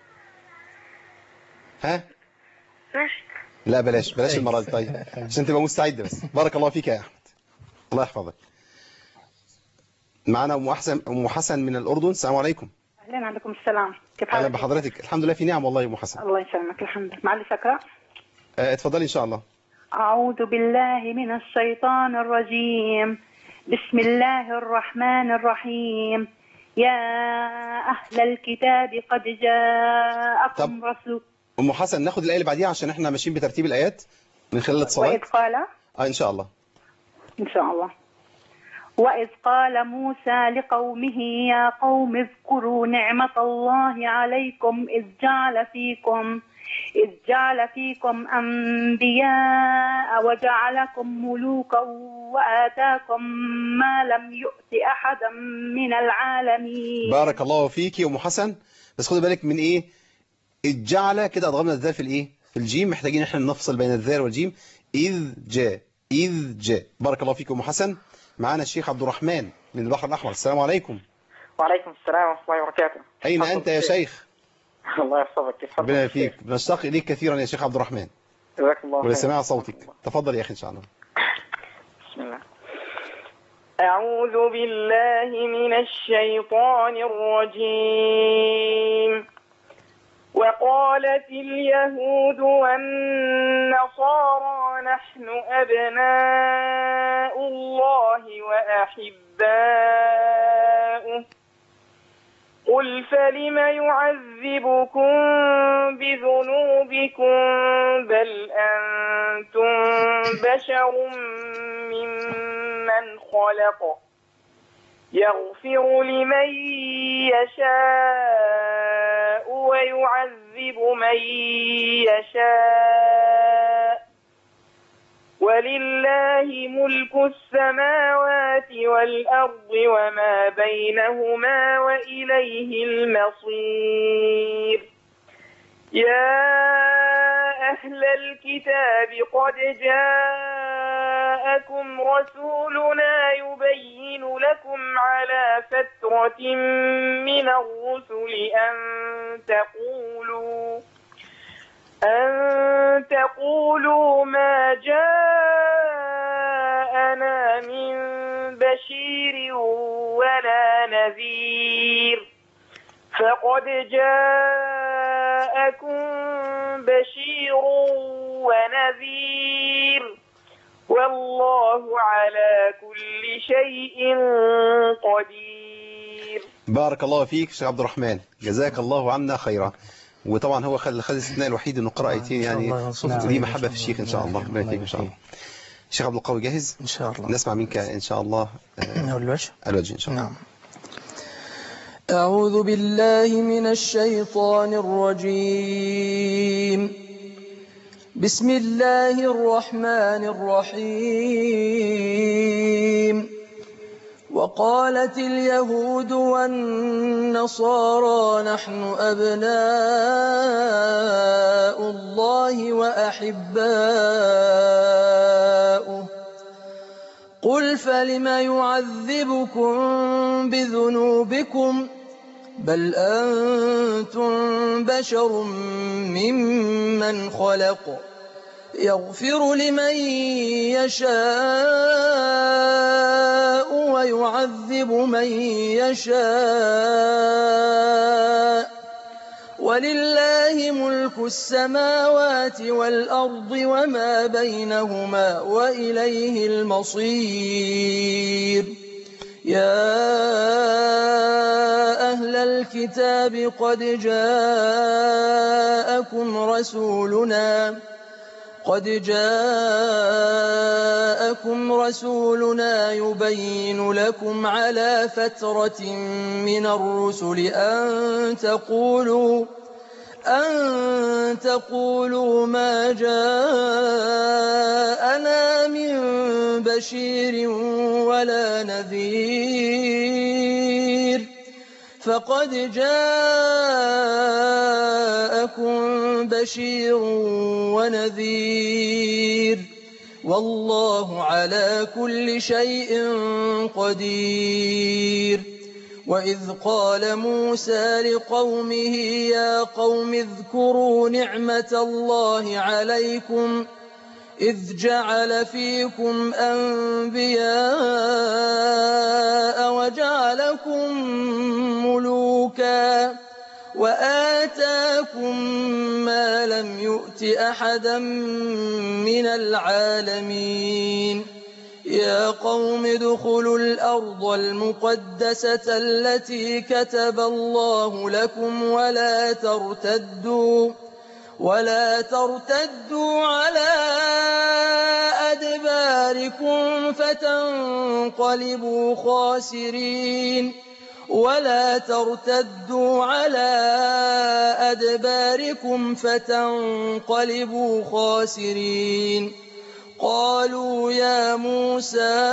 ها؟ ماشي. لا بلاش بلاش المرة دي طيب عشان تبقى مستعد بس. بارك الله فيك يا أحمد. الله يحفظك. معنا أم حسن أم حسن من الأردن. السلام عليكم. أهلا. عليكم السلام. كيف حالك؟ حالك؟ أهلا بحضرتك. الحمد لله في نعم والله يا أم حسن. الله يسلمك. الحمد لله. معلش أقرأ. اه اتفضلي إن شاء الله. أعوذ بالله من الشيطان الرجيم. بسم الله الرحمن الرحيم. يا أهل الكتاب قد جاءكم رسول. أم حسن ناخد الآية اللي بعديها عشان احنا ماشيين بترتيب الآيات من خلال الاتصالات. وإذ قال اه إن شاء الله. إن شاء الله. وإذ قال موسى لقومه يا قوم اذكروا نعمة الله عليكم إذ جعل فيكم إذ جعل فيكم أنبياء وجعلكم ملوكا وآتاكم ما لم يؤت أحدا من العالمين. بارك الله فيك يا أم حسن. بس خدي بالك من إيه، الجعل كده أضغمنا الذال في الإيه، في الجيم، محتاجين إحنا نفصل بين الذال والجيم. إذ جاء إذ جاء. بارك الله فيك يا أم حسن. معانا الشيخ عبد الرحمن من البحر الأحمر. السلام عليكم. وعليكم السلام ورحمة الله وبركاته. أين أنت يا شيخ؟ الله يحفظك. كيف ربنا يفيك. بنشتاق إليك كثيرا يا شيخ عبد الرحمن. جزاك الله ولسماع صوتك. تفضل يا أخي إن شاء الله. بسم الله. أعوذ بالله من الشيطان الرجيم. وقالت اليهود والنصارى نحن أبناء الله وأحباؤه قل فلم يعذبكم بذنوبكم بل أنتم بشر ممن خلق يغفر لمن يشاء ويعذب من يشاء ولله ملك السماوات والأرض وما بينهما وإليه المصير. يا أهل الكتاب قد جاءكم رسولنا يبين لكم على فترة من الرسل أن تقولوا أن تقولوا ما جاءنا من بشير ولا نذير فقد جاءكم بشير ونذير والله على كل شيء قدير. بارك الله فيك شيخ عبد الرحمن، جزاك الله عنا خيرا. وطبعا هو خد خد الاستثناء الوحيد انه قرأ ايتين، يعني دي محبة في الشيخ ان شاء الله. ربنا يفيك ان شاء الله. الشيخ عبد القوي جاهز ان شاء الله. نسمع منك ان شاء الله الوجه الوجه ان شاء الله. نعم. أعوذ بالله من الشيطان الرجيم. بسم الله الرحمن الرحيم. وقالت اليهود والنصارى نحن أبناء الله وأحباؤه قل فلم يعذبكم بذنوبكم بل أنتم بشر ممن خلق يغفر لمن يشاء ويعذب من يشاء ولله ملك السماوات والأرض وما بينهما وإليه المصير. يا أهل الكتاب قد جاءكم رسولنا قد جاءكم رسولنا يبين لكم على فترة من الرسل أن تقولوا أن تقولوا ما جاءنا من بشير ولا نذير فقد جاءكم بشير ونذير والله على كل شيء قدير. وإذ قال موسى لقومه يا قوم اذكروا نعمة الله عليكم إذ جعل فيكم أنبياء وجعلكم ملوكا وآتاكم ما لم يؤت أحدا من العالمين. يا قوم ادخلوا الأرض المقدسة التي كتب الله لكم ولا ترتدوا ولا ترتدوا على أدباركم فتنقلبوا خاسرين ولا ترتدوا على أدباركم فتنقلبوا خاسرين قالوا يا موسى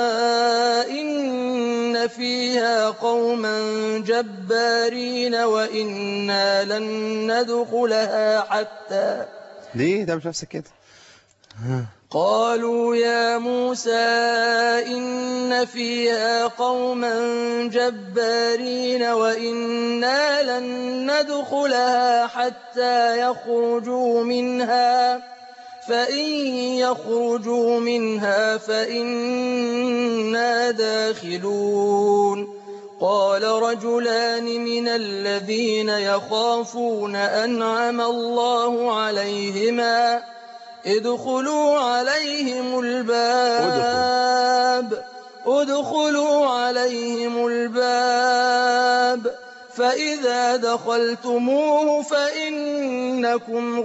إن فيها قوما جبارين وإنا لن ندخلها حتى ليه تعمل نفسك كده؟ قالوا يا موسى إن فيها قوما جبارين وإنا لن ندخلها حتى يخرجوا منها فإن يخرجوا منها فإنا داخلون قال رجلان من الذين يخافون أنعم الله عليهما ادخلوا عليهم الباب ادخلوا عليهم الباب فإذا دخلتموه فإنكم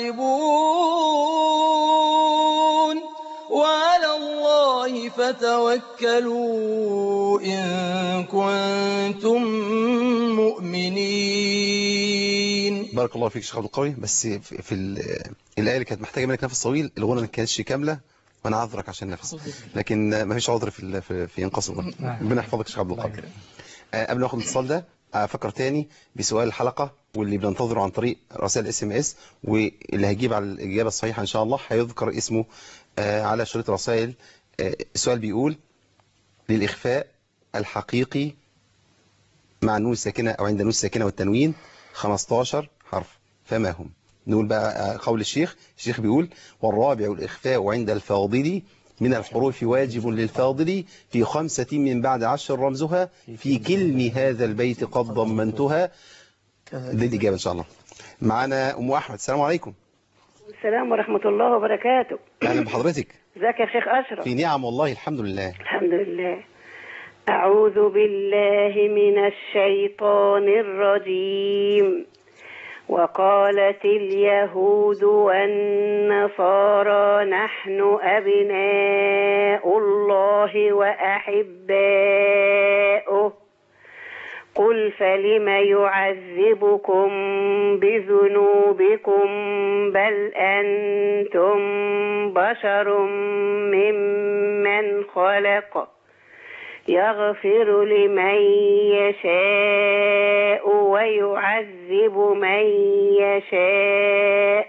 غالبون وعلى الله فتوكلوا إن كنتم مؤمنين. بارك الله فيك شيخ عبد القوي. بس في, في الآية اللي كانت محتاجة منك نفس طويل، الغنى ما كانتش كاملة وانا عذرك عشان نفس، لكن ما فيش عذر في في, في انقاص الغنى. ربنا يحفظك شيخ عبد القوي. قبل ما اخد الاتصال ده افكر تاني بسؤال الحلقة واللي بننتظره عن طريق رسائل اس ام اس، واللي هيجيب على الاجابة الصحيحة ان شاء الله هيذكر اسمه على شريط رسائل. السؤال بيقول: للإخفاء الحقيقي مع النون الساكنة أو عند النون الساكنة والتنوين خمستاشر حرف، فما هم؟ نقول بقى قول الشيخ. الشيخ بيقول: والرابع الإخفاء عند الفاضل من الحروف واجب للفاضل في خمسة من بعد عشر رمزها في كلم هذا البيت قد ضمنتها. دي الإجابة إن شاء الله. معنا أم أحمد. السلام عليكم. السلام ورحمة الله وبركاته. أهلا بحضرتك. ازيك يا شيخ أشرف؟ في نعم والله الحمد لله. الحمد لله. أعوذ بالله من الشيطان الرجيم. وقالت اليهود والنصارى نحن أبناء الله وأحباؤه قل فلم يعذبكم بذنوبكم بل أنتم بشر ممن خلق يغفر لمن يشاء ويعذب من يشاء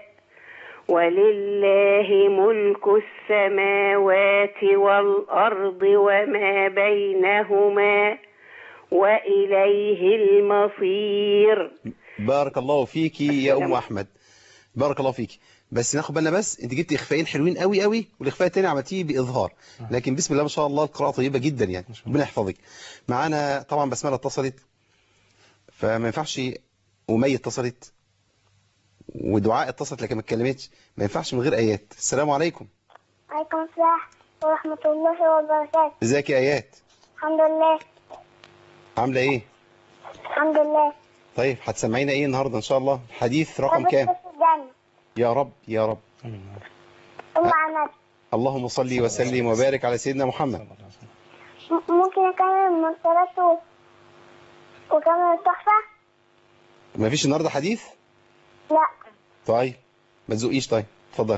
ولله ملك السماوات والأرض وما بينهما وإليه المصير. بارك الله فيك يا أم أحمد، بارك الله فيك. بس ناخد بالنا، بس انت جبت اخفائين حلوين قوي قوي، والاخفاء الثاني عملتيه باظهار، لكن بسم الله ما شاء الله القراءه طيبه جدا يعني، ربنا يحفظك. معانا طبعا بسمله اتصلت، فما ينفعش، ومي اتصلت، ودعاء اتصلت لكن ما اتكلمتش، ما ينفعش من غير ايات. السلام عليكم. وعليكم السلام ورحمه الله وبركاته. ازيك يا ايات؟ الحمد لله. عامله ايه؟ الحمد لله. طيب هتسمعينا ايه النهارده ان شاء الله؟ حديث رقم كام؟ يا رب يا رب. أم عماد. اللهم صل وسلم وبارك على سيدنا محمد. ممكن أكمل المرسلات وكمل التحفة؟ ما فيش النهارده حديث؟ لا. طيب ما تزقيش. طيب اتفضل.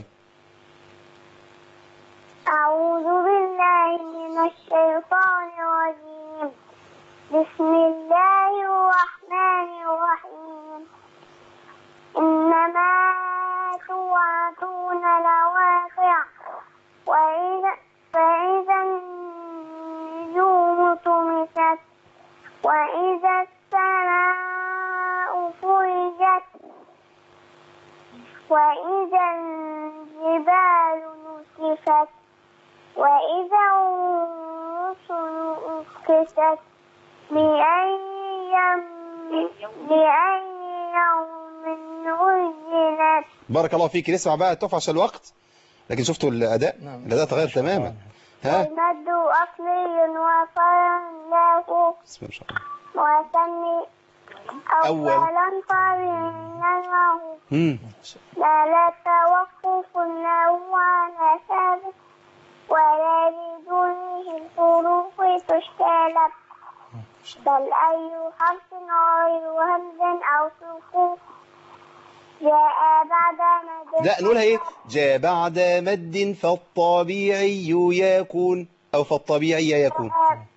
أعوذ بالله من الشيطان الرجيم. بسم الله الرحمن الرحيم. إنما توعدون لواقع وإذا فإذا النجوم طمست وإذا السماء فرجت وإذا الجبال نسفت وإذا الرسل أقتت لأي لأي يوم بارك الله فيك. نسمع بقى التحفة عشان الوقت، لكن شفتوا الأداء؟ نعم. الأداء تغير تماما. ها؟ المد أصلي وفرن له بسم الله وسمي أولا طبيعيا مم. لا لا توقف له على سبب ولا بدونه الحروف تشتغل بل أي حرف غير همز أو سكون جاء بعد مد. لا نقولها ايه؟ جاء بعد مد فالطبيعي يكون او فالطبيعي يكون.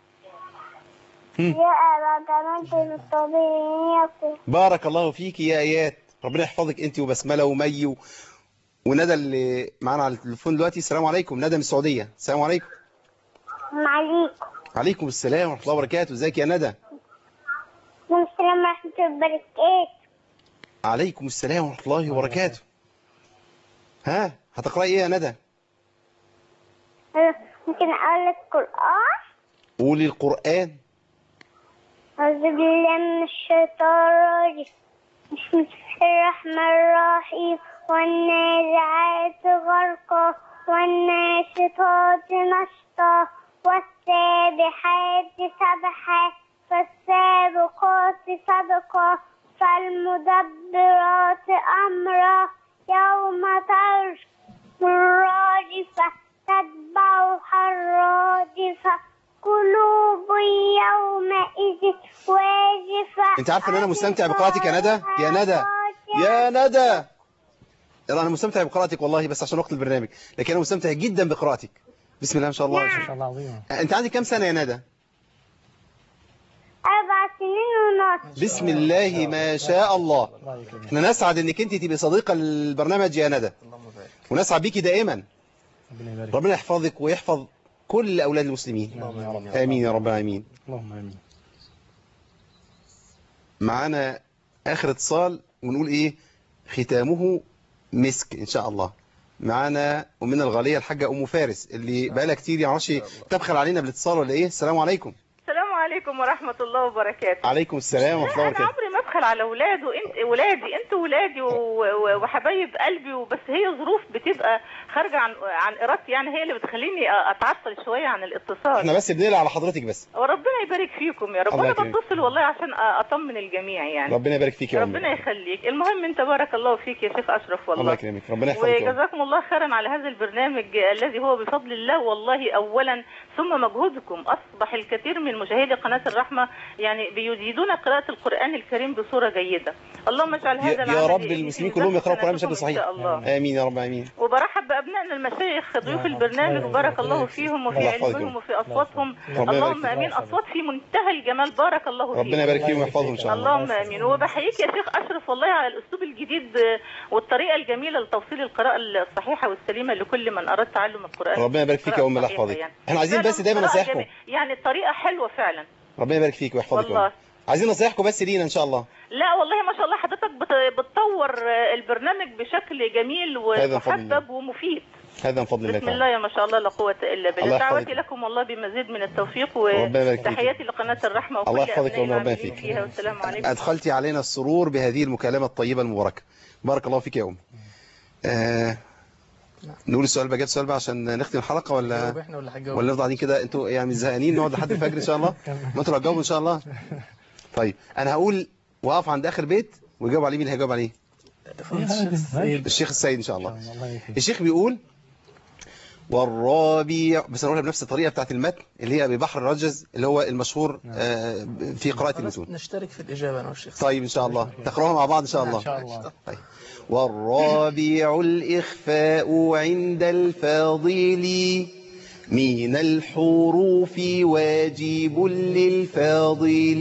جاء بعد مد فالطبيعي يكون. بارك الله فيك يا ايات، ربنا يحفظك انت وبسمله ومي و... وندى اللي معانا على التليفون دلوقتي. السلام عليكم. ندى من السعوديه. السلام عليكم. عليكم. عليكم السلام ورحمه الله وبركاته. ازيك يا ندى؟ السلام ورحمة الله وبركاته. عليكم السلام ورحمه الله وبركاته. ها هتقراي ايه يا ندى؟ ممكن اقول لك القرآن؟ قولي القرآن. أعوذ بالله من الشيطان الرجيم. بسم الله الرحمن الرحيم. والنازعات غرقا والناشطات نشطا والسابحات سبحا فالسابقات سبقا فالمدبرات أمرا يوم ترجف الراجفة تتبعها الرادفة قلوب يومئذ واجفة. انت عارفه ان انا مستمتع بقراءتك يا ندى؟ يا ندى يا ندى يلا انا مستمتع بقراءتك والله، بس عشان وقت البرنامج، لكن انا مستمتع جدا بقراءتك. بسم الله ما شاء الله. ما شاء الله عظيم. انت عندك كام سنه يا ندى؟ أربع سنين ونص. بسم الله ما شاء الله. احنا نسعد انك انت تبقي صديقه للبرنامج يا ندى، ونسعد بيكي دائما. ربنا يحفظك ويحفظ كل اولاد المسلمين. امين يا رب العالمين. اللهم امين. معانا اخر اتصال ونقول ايه ختامه مسك ان شاء الله. معانا ومن الغاليه الحاجه ام فارس اللي بقالها كتير يعرفش تبخل علينا بالاتصال ولا ايه. السلام عليكم. السلام عليكم ورحمة الله وبركاته. عليكم السلام ورحمة الله وبركاته. أنا عمري ما أبخل على أولاد وأنت ولادي، أنتوا ولادي وحبايب قلبي، وبس هي ظروف بتبقى خارجة عن عن إرادتي، يعني هي اللي بتخليني أتعطل شوية عن الاتصال. احنا بس بنقلق على حضرتك بس. وربنا يبارك فيكم يا رب. أنا بتصل والله عشان أطمن الجميع يعني. ربنا يبارك فيك يا رب. ربنا يخليك. المهم أنت بارك الله فيك يا شيخ أشرف والله. الله يكرمك. ربنا يحفظك. وجزاكم الله خيرا على هذا البرنامج الذي هو بفضل الله والله أولا ثم مجهودكم أصبح الكثير من مشاهدي قناة الرحمة يعني بيجيدون قراءة القرآن الكريم بصورة جيدة. اللهم اجعل هذا العمل يا رب المسلمين كلهم يقرأوا القرآن بشكل صحيح. آمين يا رب آمين. وبرحب بأبنائنا المشايخ ضيوف البرنامج وبارك الله فيهم وفي علمهم وفي أصواتهم. اللهم آمين. أصوات في منتهى الجمال بارك الله فيهم. ربنا يبارك فيهم ويحفظهم إن شاء الله. اللهم آمين. وبحييك يا شيخ أشرف والله على الأسلوب الجديد والطريقة الجميلة لتوصيل القراءة الصحيحة والسليمة لكل من أراد تعلم القرآن. ربنا يبارك فيك يا أم الله يحفظك. احنا عايزين بس دايما نصيحكم. يعني الطريقة حلوة فعلا. ربنا يبارك فيك ويحفظك والله. عايزين نصيحكم بس لينا ان شاء الله. لا والله ما شاء الله حضرتك بتطور البرنامج بشكل جميل ومحبب ومفيد. هذا من فضل الله. بسم الله ما شاء الله لا قوه الا بالله. دعواتي لكم والله بمزيد من التوفيق وتحياتي لقناه الرحمه وكل ابنائي العاملين فيها. والسلام عليكم. ادخلتي علينا السرور بهذه المكالمه الطيبه المباركه. بارك الله فيك يا ام. آه نقول السؤال بقى، جاب سؤال بقى عشان نختم الحلقه ولا ولا نفضل قاعدين كده انتوا يعني زهقانين نقعد لحد الفجر ان شاء الله؟ ما انتوا هتجاوبوا ان شاء الله. طيب انا هقول واقف عند اخر بيت ويجاوب عليه. مين اللي هيجاوب عليه؟ الشيخ السيد ان شاء الله. الشيخ بيقول والرابع، بس نقولها بنفس الطريقه بتاعت المتن اللي هي ببحر الرجز اللي هو المشهور في قراءه المتون. نشترك في الاجابه انا والشيخ. طيب ان شاء الله تقراوها مع بعض ان شاء الله. ان شاء الله. طيب والرابع الإخفاء عند الفاضل من الحروف واجب للفاضل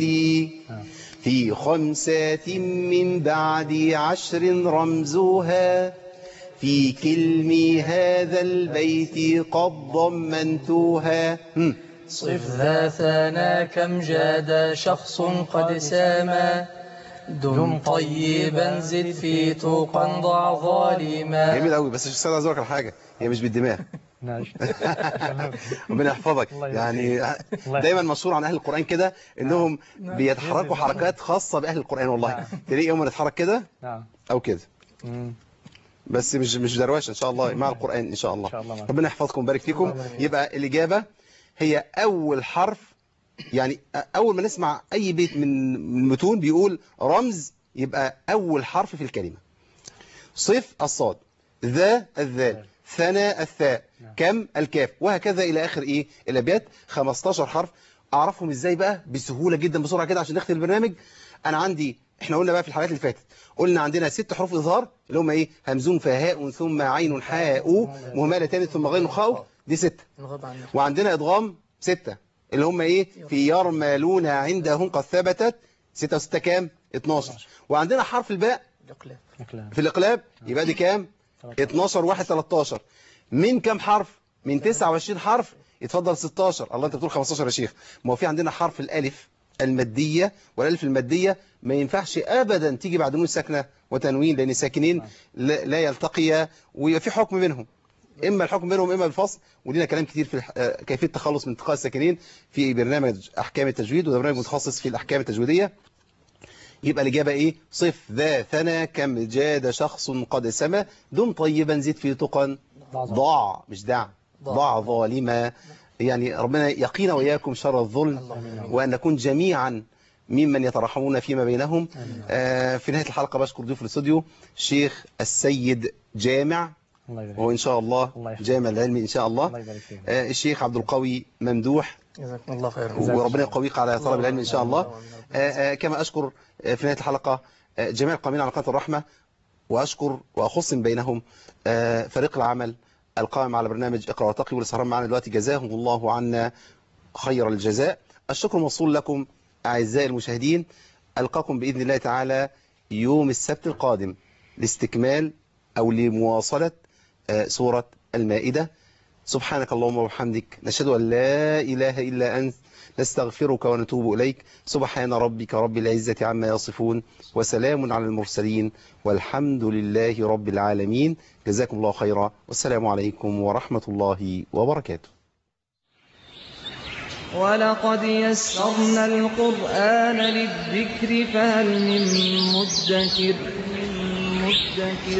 في خمسات من بعد عشر رمزها في كلم هذا البيت قد ضمنتها. صف ذا ثنا كم جاد شخص قد ساما دم طيبا زد في توقا ضع ظالما. جميل قوي. بس الشيخ سيد عايز اقول لك حاجه، هي مش بالدماغ. ربنا يحفظك. يعني دايما مشهور عن اهل القران كده انهم بيتحركوا حركات خاصه باهل القران والله. تلاقي يوم نتحرك كده او كده، بس مش مش دروشه ان شاء الله مع القران ان شاء الله. ربنا يحفظكم ويبارك فيكم. يبقى الاجابه هي اول حرف يعني أول ما نسمع أي بيت من المتون بيقول رمز يبقى أول حرف في الكلمة. صف الصاد، ذا الذال، ثنا الثاء، كم الكاف، وهكذا إلى آخر إيه الأبيات. خمستاشر حرف. أعرفهم إزاي بقى؟ بسهولة جدا بسرعة كده عشان نختم البرنامج. أنا عندي، إحنا قلنا بقى في الحلقات اللي فاتت، قلنا عندنا ست حروف إظهار اللي هم إيه؟ همزون فهاء ثم عين حاء مهملتان ثم غين خاء، دي ستة. وعندنا إدغام ستة اللي هم إيه؟ في يرملون عندهم قد ثبتت، ستة وستة كام؟ اتناشر. وعندنا حرف الباء في الإقلاب، يبقى دي كام؟ اتناشر واحد تلتاشر. من كام حرف؟ من تسعة وعشرين حرف. يتفضل ستاشر. الله، انت بتقول خمستاشر يا شيخ. ما هو في عندنا حرف الالف الماديه، والالف الماديه ما ينفعش ابدا تيجي بعد نون ساكنه وتنوين، لان الساكنين لا يلتقيا ويبقى في حكم بينهم، اما الحكم بينهم اما بالفصل. ولينا كلام كتير في كيفيه التخلص من التقاء الساكنين في برنامج احكام التجويد، وده برنامج متخصص في الاحكام التجويديه. يبقى الإجابة إيه؟ صف ذا ثنى كم جاد شخص قد سما، دم طيبا زد في تقى ضاع، مش دع، ضاع ظالما. يعني ربنا يقينا وإياكم شر الظلم، وأن نكون جميعا ممن يترحمون فيما بينهم. آه في نهاية الحلقة بشكر ضيوف الاستوديو الشيخ السيد جامع، وهو إن شاء الله جامع العلمي إن شاء الله. آه الشيخ عبد القوي ممدوح، جزاكم الله خيرا، وربنا يقويك على طلب العلم إن شاء الله. آه آه كما أشكر في نهاية الحلقة آه جميع القائمين على قناة الرحمة، وأشكر وأخصم بينهم آه فريق العمل القائم على برنامج اقرأ وارتقي واللي سهران معنا دلوقتي، جزاهم الله عنا خير الجزاء. الشكر موصول لكم أعزائي المشاهدين. ألقاكم بإذن الله تعالى يوم السبت القادم لاستكمال أو لمواصلة آه سورة المائدة. سبحانك اللهم وبحمدك، نشهد أن لا إله إلا أنت، نستغفرك ونتوب إليك. سبحان ربك رب العزة عما يصفون، وسلام على المرسلين، والحمد لله رب العالمين. جزاكم الله خيرا، والسلام عليكم ورحمة الله وبركاته. ولقد يسرنا القرآن للذكر فهل من مدكر مدكر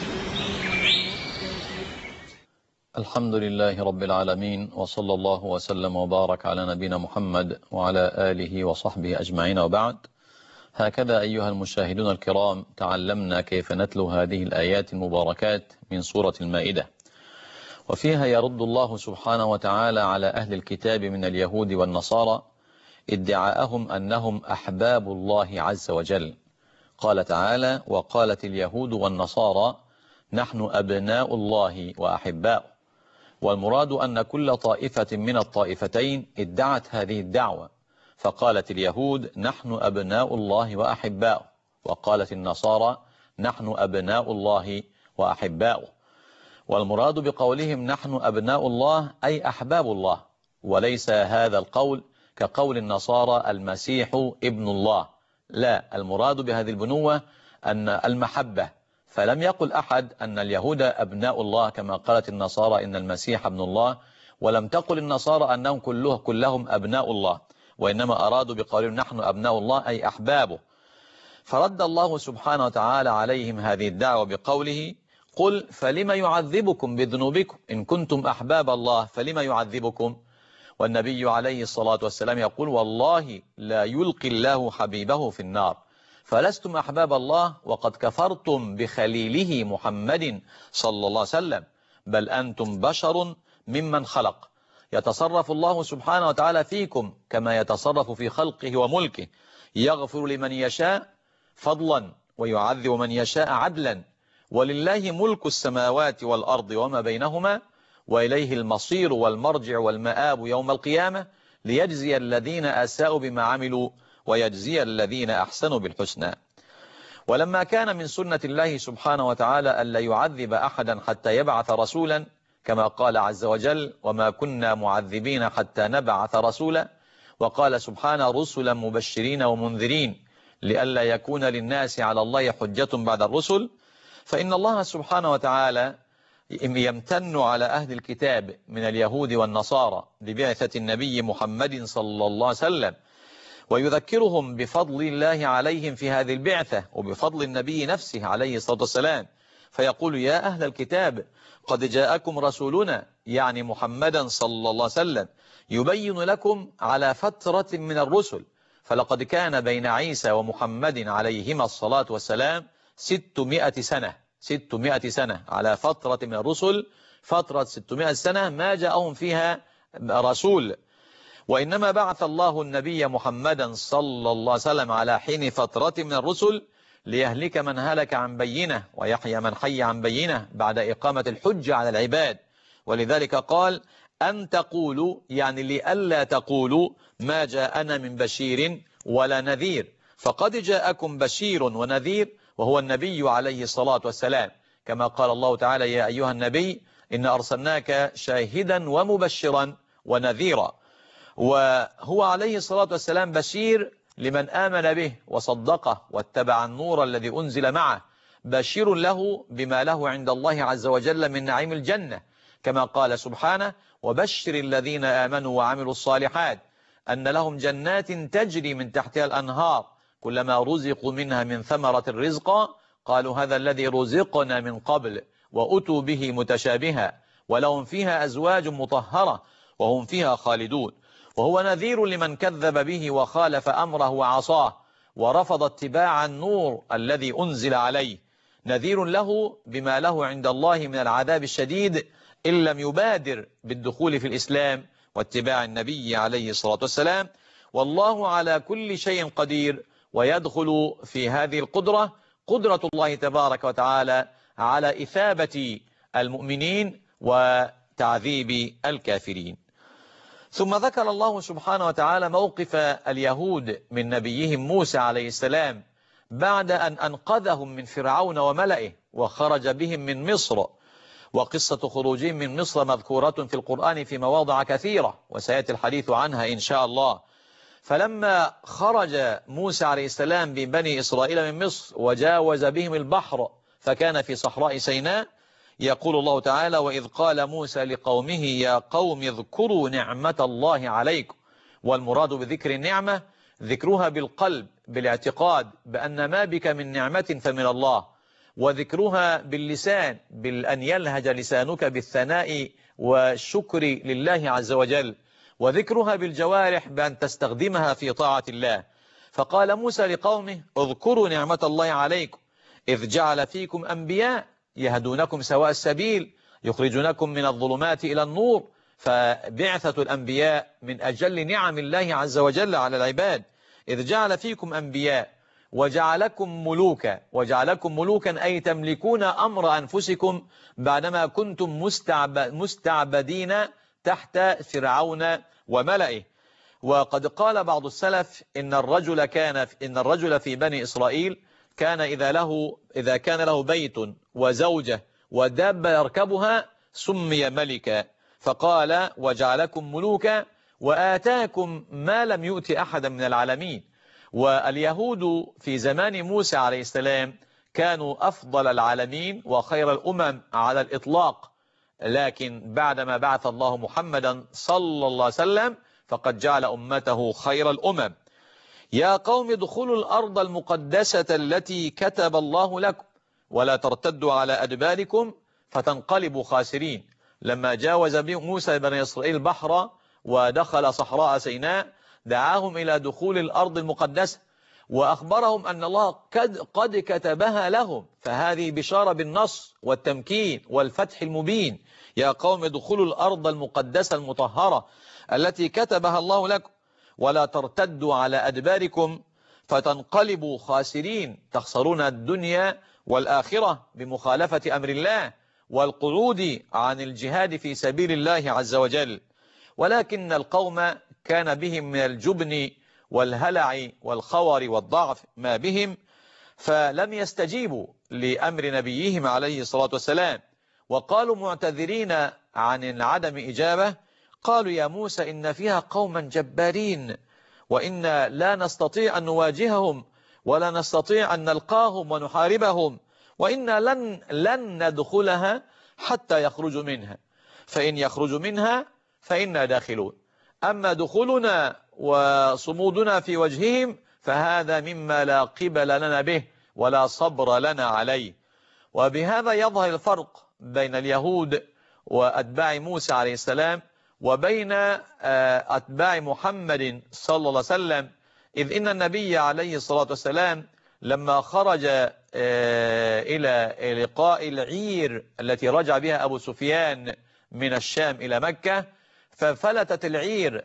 الحمد لله رب العالمين، وصلى الله وسلم وبارك على نبينا محمد وعلى آله وصحبه أجمعين، وبعد. هكذا أيها المشاهدون الكرام تعلمنا كيف نتلو هذه الآيات المباركات من سورة المائدة، وفيها يرد الله سبحانه وتعالى على أهل الكتاب من اليهود والنصارى ادعاءهم أنهم أحباب الله عز وجل. قال تعالى: وقالت اليهود والنصارى نحن أبناء الله وأحباؤه. والمراد أن كل طائفة من الطائفتين ادعت هذه الدعوة، فقالت اليهود نحن أبناء الله وأحباؤه، وقالت النصارى نحن أبناء الله وأحباؤه. والمراد بقولهم نحن أبناء الله أي أحباب الله، وليس هذا القول كقول النصارى المسيح ابن الله، لا، المراد بهذه البنوة أن المحبة. فلم يقل أحد أن اليهود أبناء الله كما قالت النصارى إن المسيح ابن الله، ولم تقل النصارى أنهم كله كلهم أبناء الله، وإنما أرادوا بقولهم نحن أبناء الله أي أحبابه. فرد الله سبحانه وتعالى عليهم هذه الدعوة بقوله: قل فلما يعذبكم بذنوبكم إن كنتم أحباب الله فلما يعذبكم. والنبي عليه الصلاة والسلام يقول: والله لا يلقي الله حبيبه في النار. فلستم أحباب الله وقد كفرتم بخليله محمد صلى الله عليه وسلم، بل أنتم بشر ممن خلق، يتصرف الله سبحانه وتعالى فيكم كما يتصرف في خلقه وملكه، يغفر لمن يشاء فضلا ويعذب من يشاء عدلا، ولله ملك السماوات والأرض وما بينهما، وإليه المصير والمرجع والمآب يوم القيامة، ليجزي الذين أساءوا بما عملوا ويجزي الذين أحسنوا بالحسنى. ولما كان من سنة الله سبحانه وتعالى ألا يعذب أحدا حتى يبعث رسولا، كما قال عز وجل: وما كنا معذبين حتى نبعث رسولا، وقال سبحانه: رسلا مبشرين ومنذرين لئلا يكون للناس على الله حجة بعد الرسل. فإن الله سبحانه وتعالى يمتن على أهل الكتاب من اليهود والنصارى ببعثة النبي محمد صلى الله عليه وسلم، ويذكرهم بفضل الله عليهم في هذه البعثة وبفضل النبي نفسه عليه الصلاة والسلام، فيقول: يا أهل الكتاب قد جاءكم رسولنا، يعني محمدا صلى الله عليه وسلم، يبين لكم على فترة من الرسل، فلقد كان بين عيسى ومحمد عليهما الصلاة والسلام ستمائة سنة ستمائة سنة على فترة من الرسل، فترة ستمائة سنة ما جاءهم فيها رسول، وإنما بعث الله النبي محمدا صلى الله عليه وسلم على حين فترة من الرسل ليهلك من هلك عن بينه ويحيى من حي عن بينه بعد إقامة الحجة على العباد. ولذلك قال أن تقولوا، يعني لئلا تقولوا ما جاءنا من بشير ولا نذير، فقد جاءكم بشير ونذير وهو النبي عليه الصلاة والسلام، كما قال الله تعالى يا أيها النبي إن أرسلناك شاهدا ومبشرا ونذيرا. وهو عليه الصلاة والسلام بشير لمن آمن به وصدقه واتبع النور الذي أنزل معه، بشير له بما له عند الله عز وجل من نعيم الجنة، كما قال سبحانه وبشر الذين آمنوا وعملوا الصالحات أن لهم جنات تجري من تحتها الأنهار كلما رزقوا منها من ثمرة الرزق قالوا هذا الذي رزقنا من قبل وأتوا به متشابها ولهم فيها أزواج مطهرة وهم فيها خالدون. وهو نذير لمن كذب به وخالف أمره وعصاه ورفض اتباع النور الذي أنزل عليه، نذير له بما له عند الله من العذاب الشديد إن لم يبادر بالدخول في الإسلام واتباع النبي عليه الصلاة والسلام. والله على كل شيء قدير، ويدخل في هذه القدرة قدرة الله تبارك وتعالى على إثابة المؤمنين وتعذيب الكافرين. ثم ذكر الله سبحانه وتعالى موقف اليهود من نبيهم موسى عليه السلام بعد أن أنقذهم من فرعون وملئه وخرج بهم من مصر، وقصة خروجهم من مصر مذكورة في القرآن في مواضع كثيرة وسيأتي الحديث عنها إن شاء الله. فلما خرج موسى عليه السلام ببني إسرائيل من مصر وجاوز بهم البحر فكان في صحراء سيناء، يقول الله تعالى وإذ قال موسى لقومه يا قوم اذكروا نعمة الله عليكم. والمراد بذكر النعمة ذكرها بالقلب بالاعتقاد بأن ما بك من نعمة فمن الله، وذكرها باللسان بأن يلهج لسانك بالثناء والشكر لله عز وجل، وذكرها بالجوارح بأن تستخدمها في طاعة الله. فقال موسى لقومه اذكروا نعمة الله عليكم إذ جعل فيكم أنبياء يهدونكم سواء السبيل يخرجونكم من الظلمات إلى النور. فبعثة الأنبياء من أجل نعم الله عز وجل على العباد، إذ جعل فيكم أنبياء وجعلكم ملوكا. وجعلكم ملوكا أي تملكون أمر أنفسكم بعدما كنتم مستعبد مستعبدين تحت فرعون وملئه. وقد قال بعض السلف إن الرجل كان إن الرجل في بني إسرائيل كان إذا له إذا كان له بيت وزوجة ودابة يركبها سمي ملكا، فقال وجعلكم ملوكا وآتاكم ما لم يؤت أحدا من العالمين. واليهود في زمان موسى عليه السلام كانوا أفضل العالمين وخير الأمم على الإطلاق، لكن بعدما بعث الله محمدا صلى الله عليه وسلم فقد جعل أمته خير الأمم. يا قوم ادخلوا الأرض المقدسة التي كتب الله لكم ولا ترتدوا على أدباركم فتنقلبوا خاسرين. لما جاوز موسى بني إسرائيل البحر ودخل صحراء سيناء دعاهم إلى دخول الأرض المقدسة وأخبرهم أن الله قد, قد كتبها لهم، فهذه بشارة بالنصر والتمكين والفتح المبين. يا قوم ادخلوا الأرض المقدسة المطهرة التي كتبها الله لكم ولا ترتدوا على أدباركم فتنقلبوا خاسرين، تخسرون الدنيا والآخرة بمخالفة أمر الله والقعود عن الجهاد في سبيل الله عز وجل. ولكن القوم كان بهم من الجبن والهلع والخور والضعف ما بهم، فلم يستجيبوا لأمر نبيهم عليه الصلاة والسلام وقالوا معتذرين عن عدم إجابة، قالوا يا موسى إن فيها قوما جبارين وإنا لا نستطيع أن نواجههم ولا نستطيع أن نلقاهم ونحاربهم، وإنا لن, لن ندخلها حتى يخرجوا منها، فإن يخرجوا منها فإنا داخلون، أما دخولنا وصمودنا في وجههم فهذا مما لا قبل لنا به ولا صبر لنا عليه. وبهذا يظهر الفرق بين اليهود وأتباع موسى عليه السلام وبين أتباع محمد صلى الله عليه وسلم، إذ إن النبي عليه الصلاة والسلام لما خرج إلى لقاء العير التي رجع بها أبو سفيان من الشام إلى مكة، ففلتت العير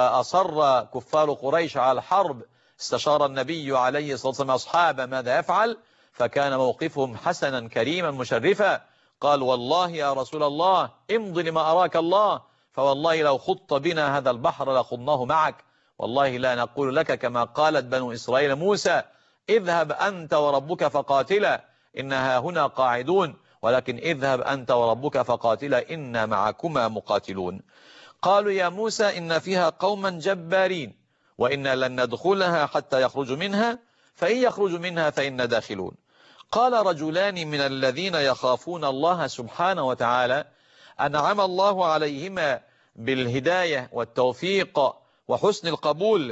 وأصر كفار قريش على الحرب، استشار النبي عليه الصلاة والسلام أصحابه ماذا يفعل، فكان موقفهم حسنا كريما مشرفا. قال والله يا رسول الله امض لما أراك الله، فوالله لو خضت بنا هذا البحر لخضناه معك، والله لا نقول لك كما قالت بنو إسرائيل موسى اذهب أنت وربك فقاتلا إنها هنا قاعدون، ولكن اذهب أنت وربك فقاتلا إنا معكما مقاتلون. قالوا يا موسى إن فيها قوما جبارين وإنا لن ندخلها حتى يخرجوا منها، فإن يخرجوا منها فإنا داخلون. قال رجلان من الذين يخافون الله سبحانه وتعالى أنعم الله عليهما بالهداية والتوفيق وحسن القبول،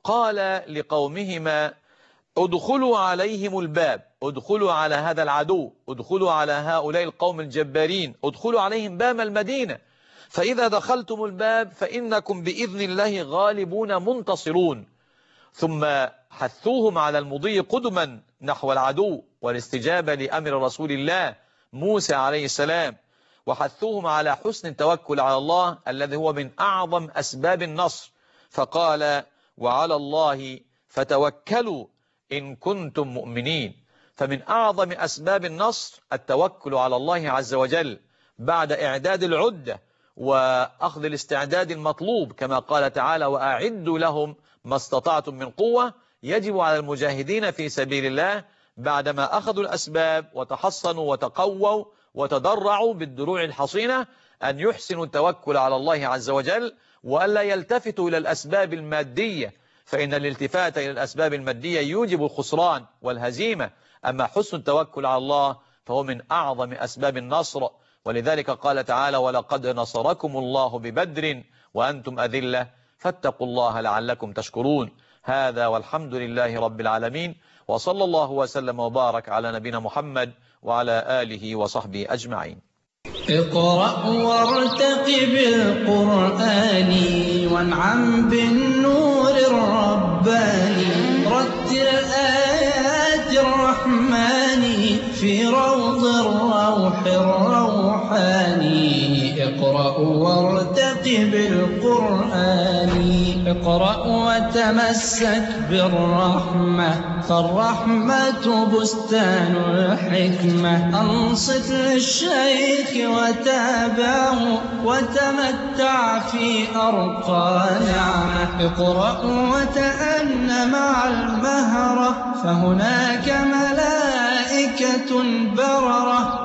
قال لقومهما ادخلوا عليهم الباب، ادخلوا على هذا العدو، ادخلوا على هؤلاء القوم الجبارين، ادخلوا عليهم باب المدينة، فإذا دخلتم الباب فإنكم بإذن الله غالبون منتصرون. ثم حثوهم على المضي قدما نحو العدو والاستجابة لأمر رسول الله موسى عليه السلام، وحثوهم على حسن التوكل على الله الذي هو من أعظم أسباب النصر، فقال وعلى الله فتوكلوا إن كنتم مؤمنين. فمن أعظم أسباب النصر التوكل على الله عز وجل بعد إعداد العدة وأخذ الاستعداد المطلوب، كما قال تعالى وأعدوا لهم ما استطعتم من قوة. يجب على المجاهدين في سبيل الله بعدما أخذوا الأسباب وتحصنوا وتقووا وتضرعوا بالدروع الحصينة أن يحسنوا التوكل على الله عز وجل، وألا يلتفتوا إلى الأسباب المادية، فإن الالتفات إلى الأسباب المادية يوجب الخسران والهزيمة، أما حسن التوكل على الله فهو من أعظم أسباب النصر. ولذلك قال تعالى ولقد نصركم الله ببدر وأنتم أذلة فاتقوا الله لعلكم تشكرون. هذا والحمد لله رب العالمين، وصلى الله وسلم وبارك على نبينا محمد وعلى آله وصحبه أجمعين. اقرأ وارتقب القرآن وانعم بالنور الرباني، رتل آيات الرحمن في روض الروح الروحاني. اقرأ وارتقب القرآن، اقرأ وتمسك بالرحمة، فالرحمة بستان الحكمة. أنصت للشيخ وتابعه وتمتع في أرقى نعمة. اقرأ وتأن مع المهرة، فهناك ملائكة بررة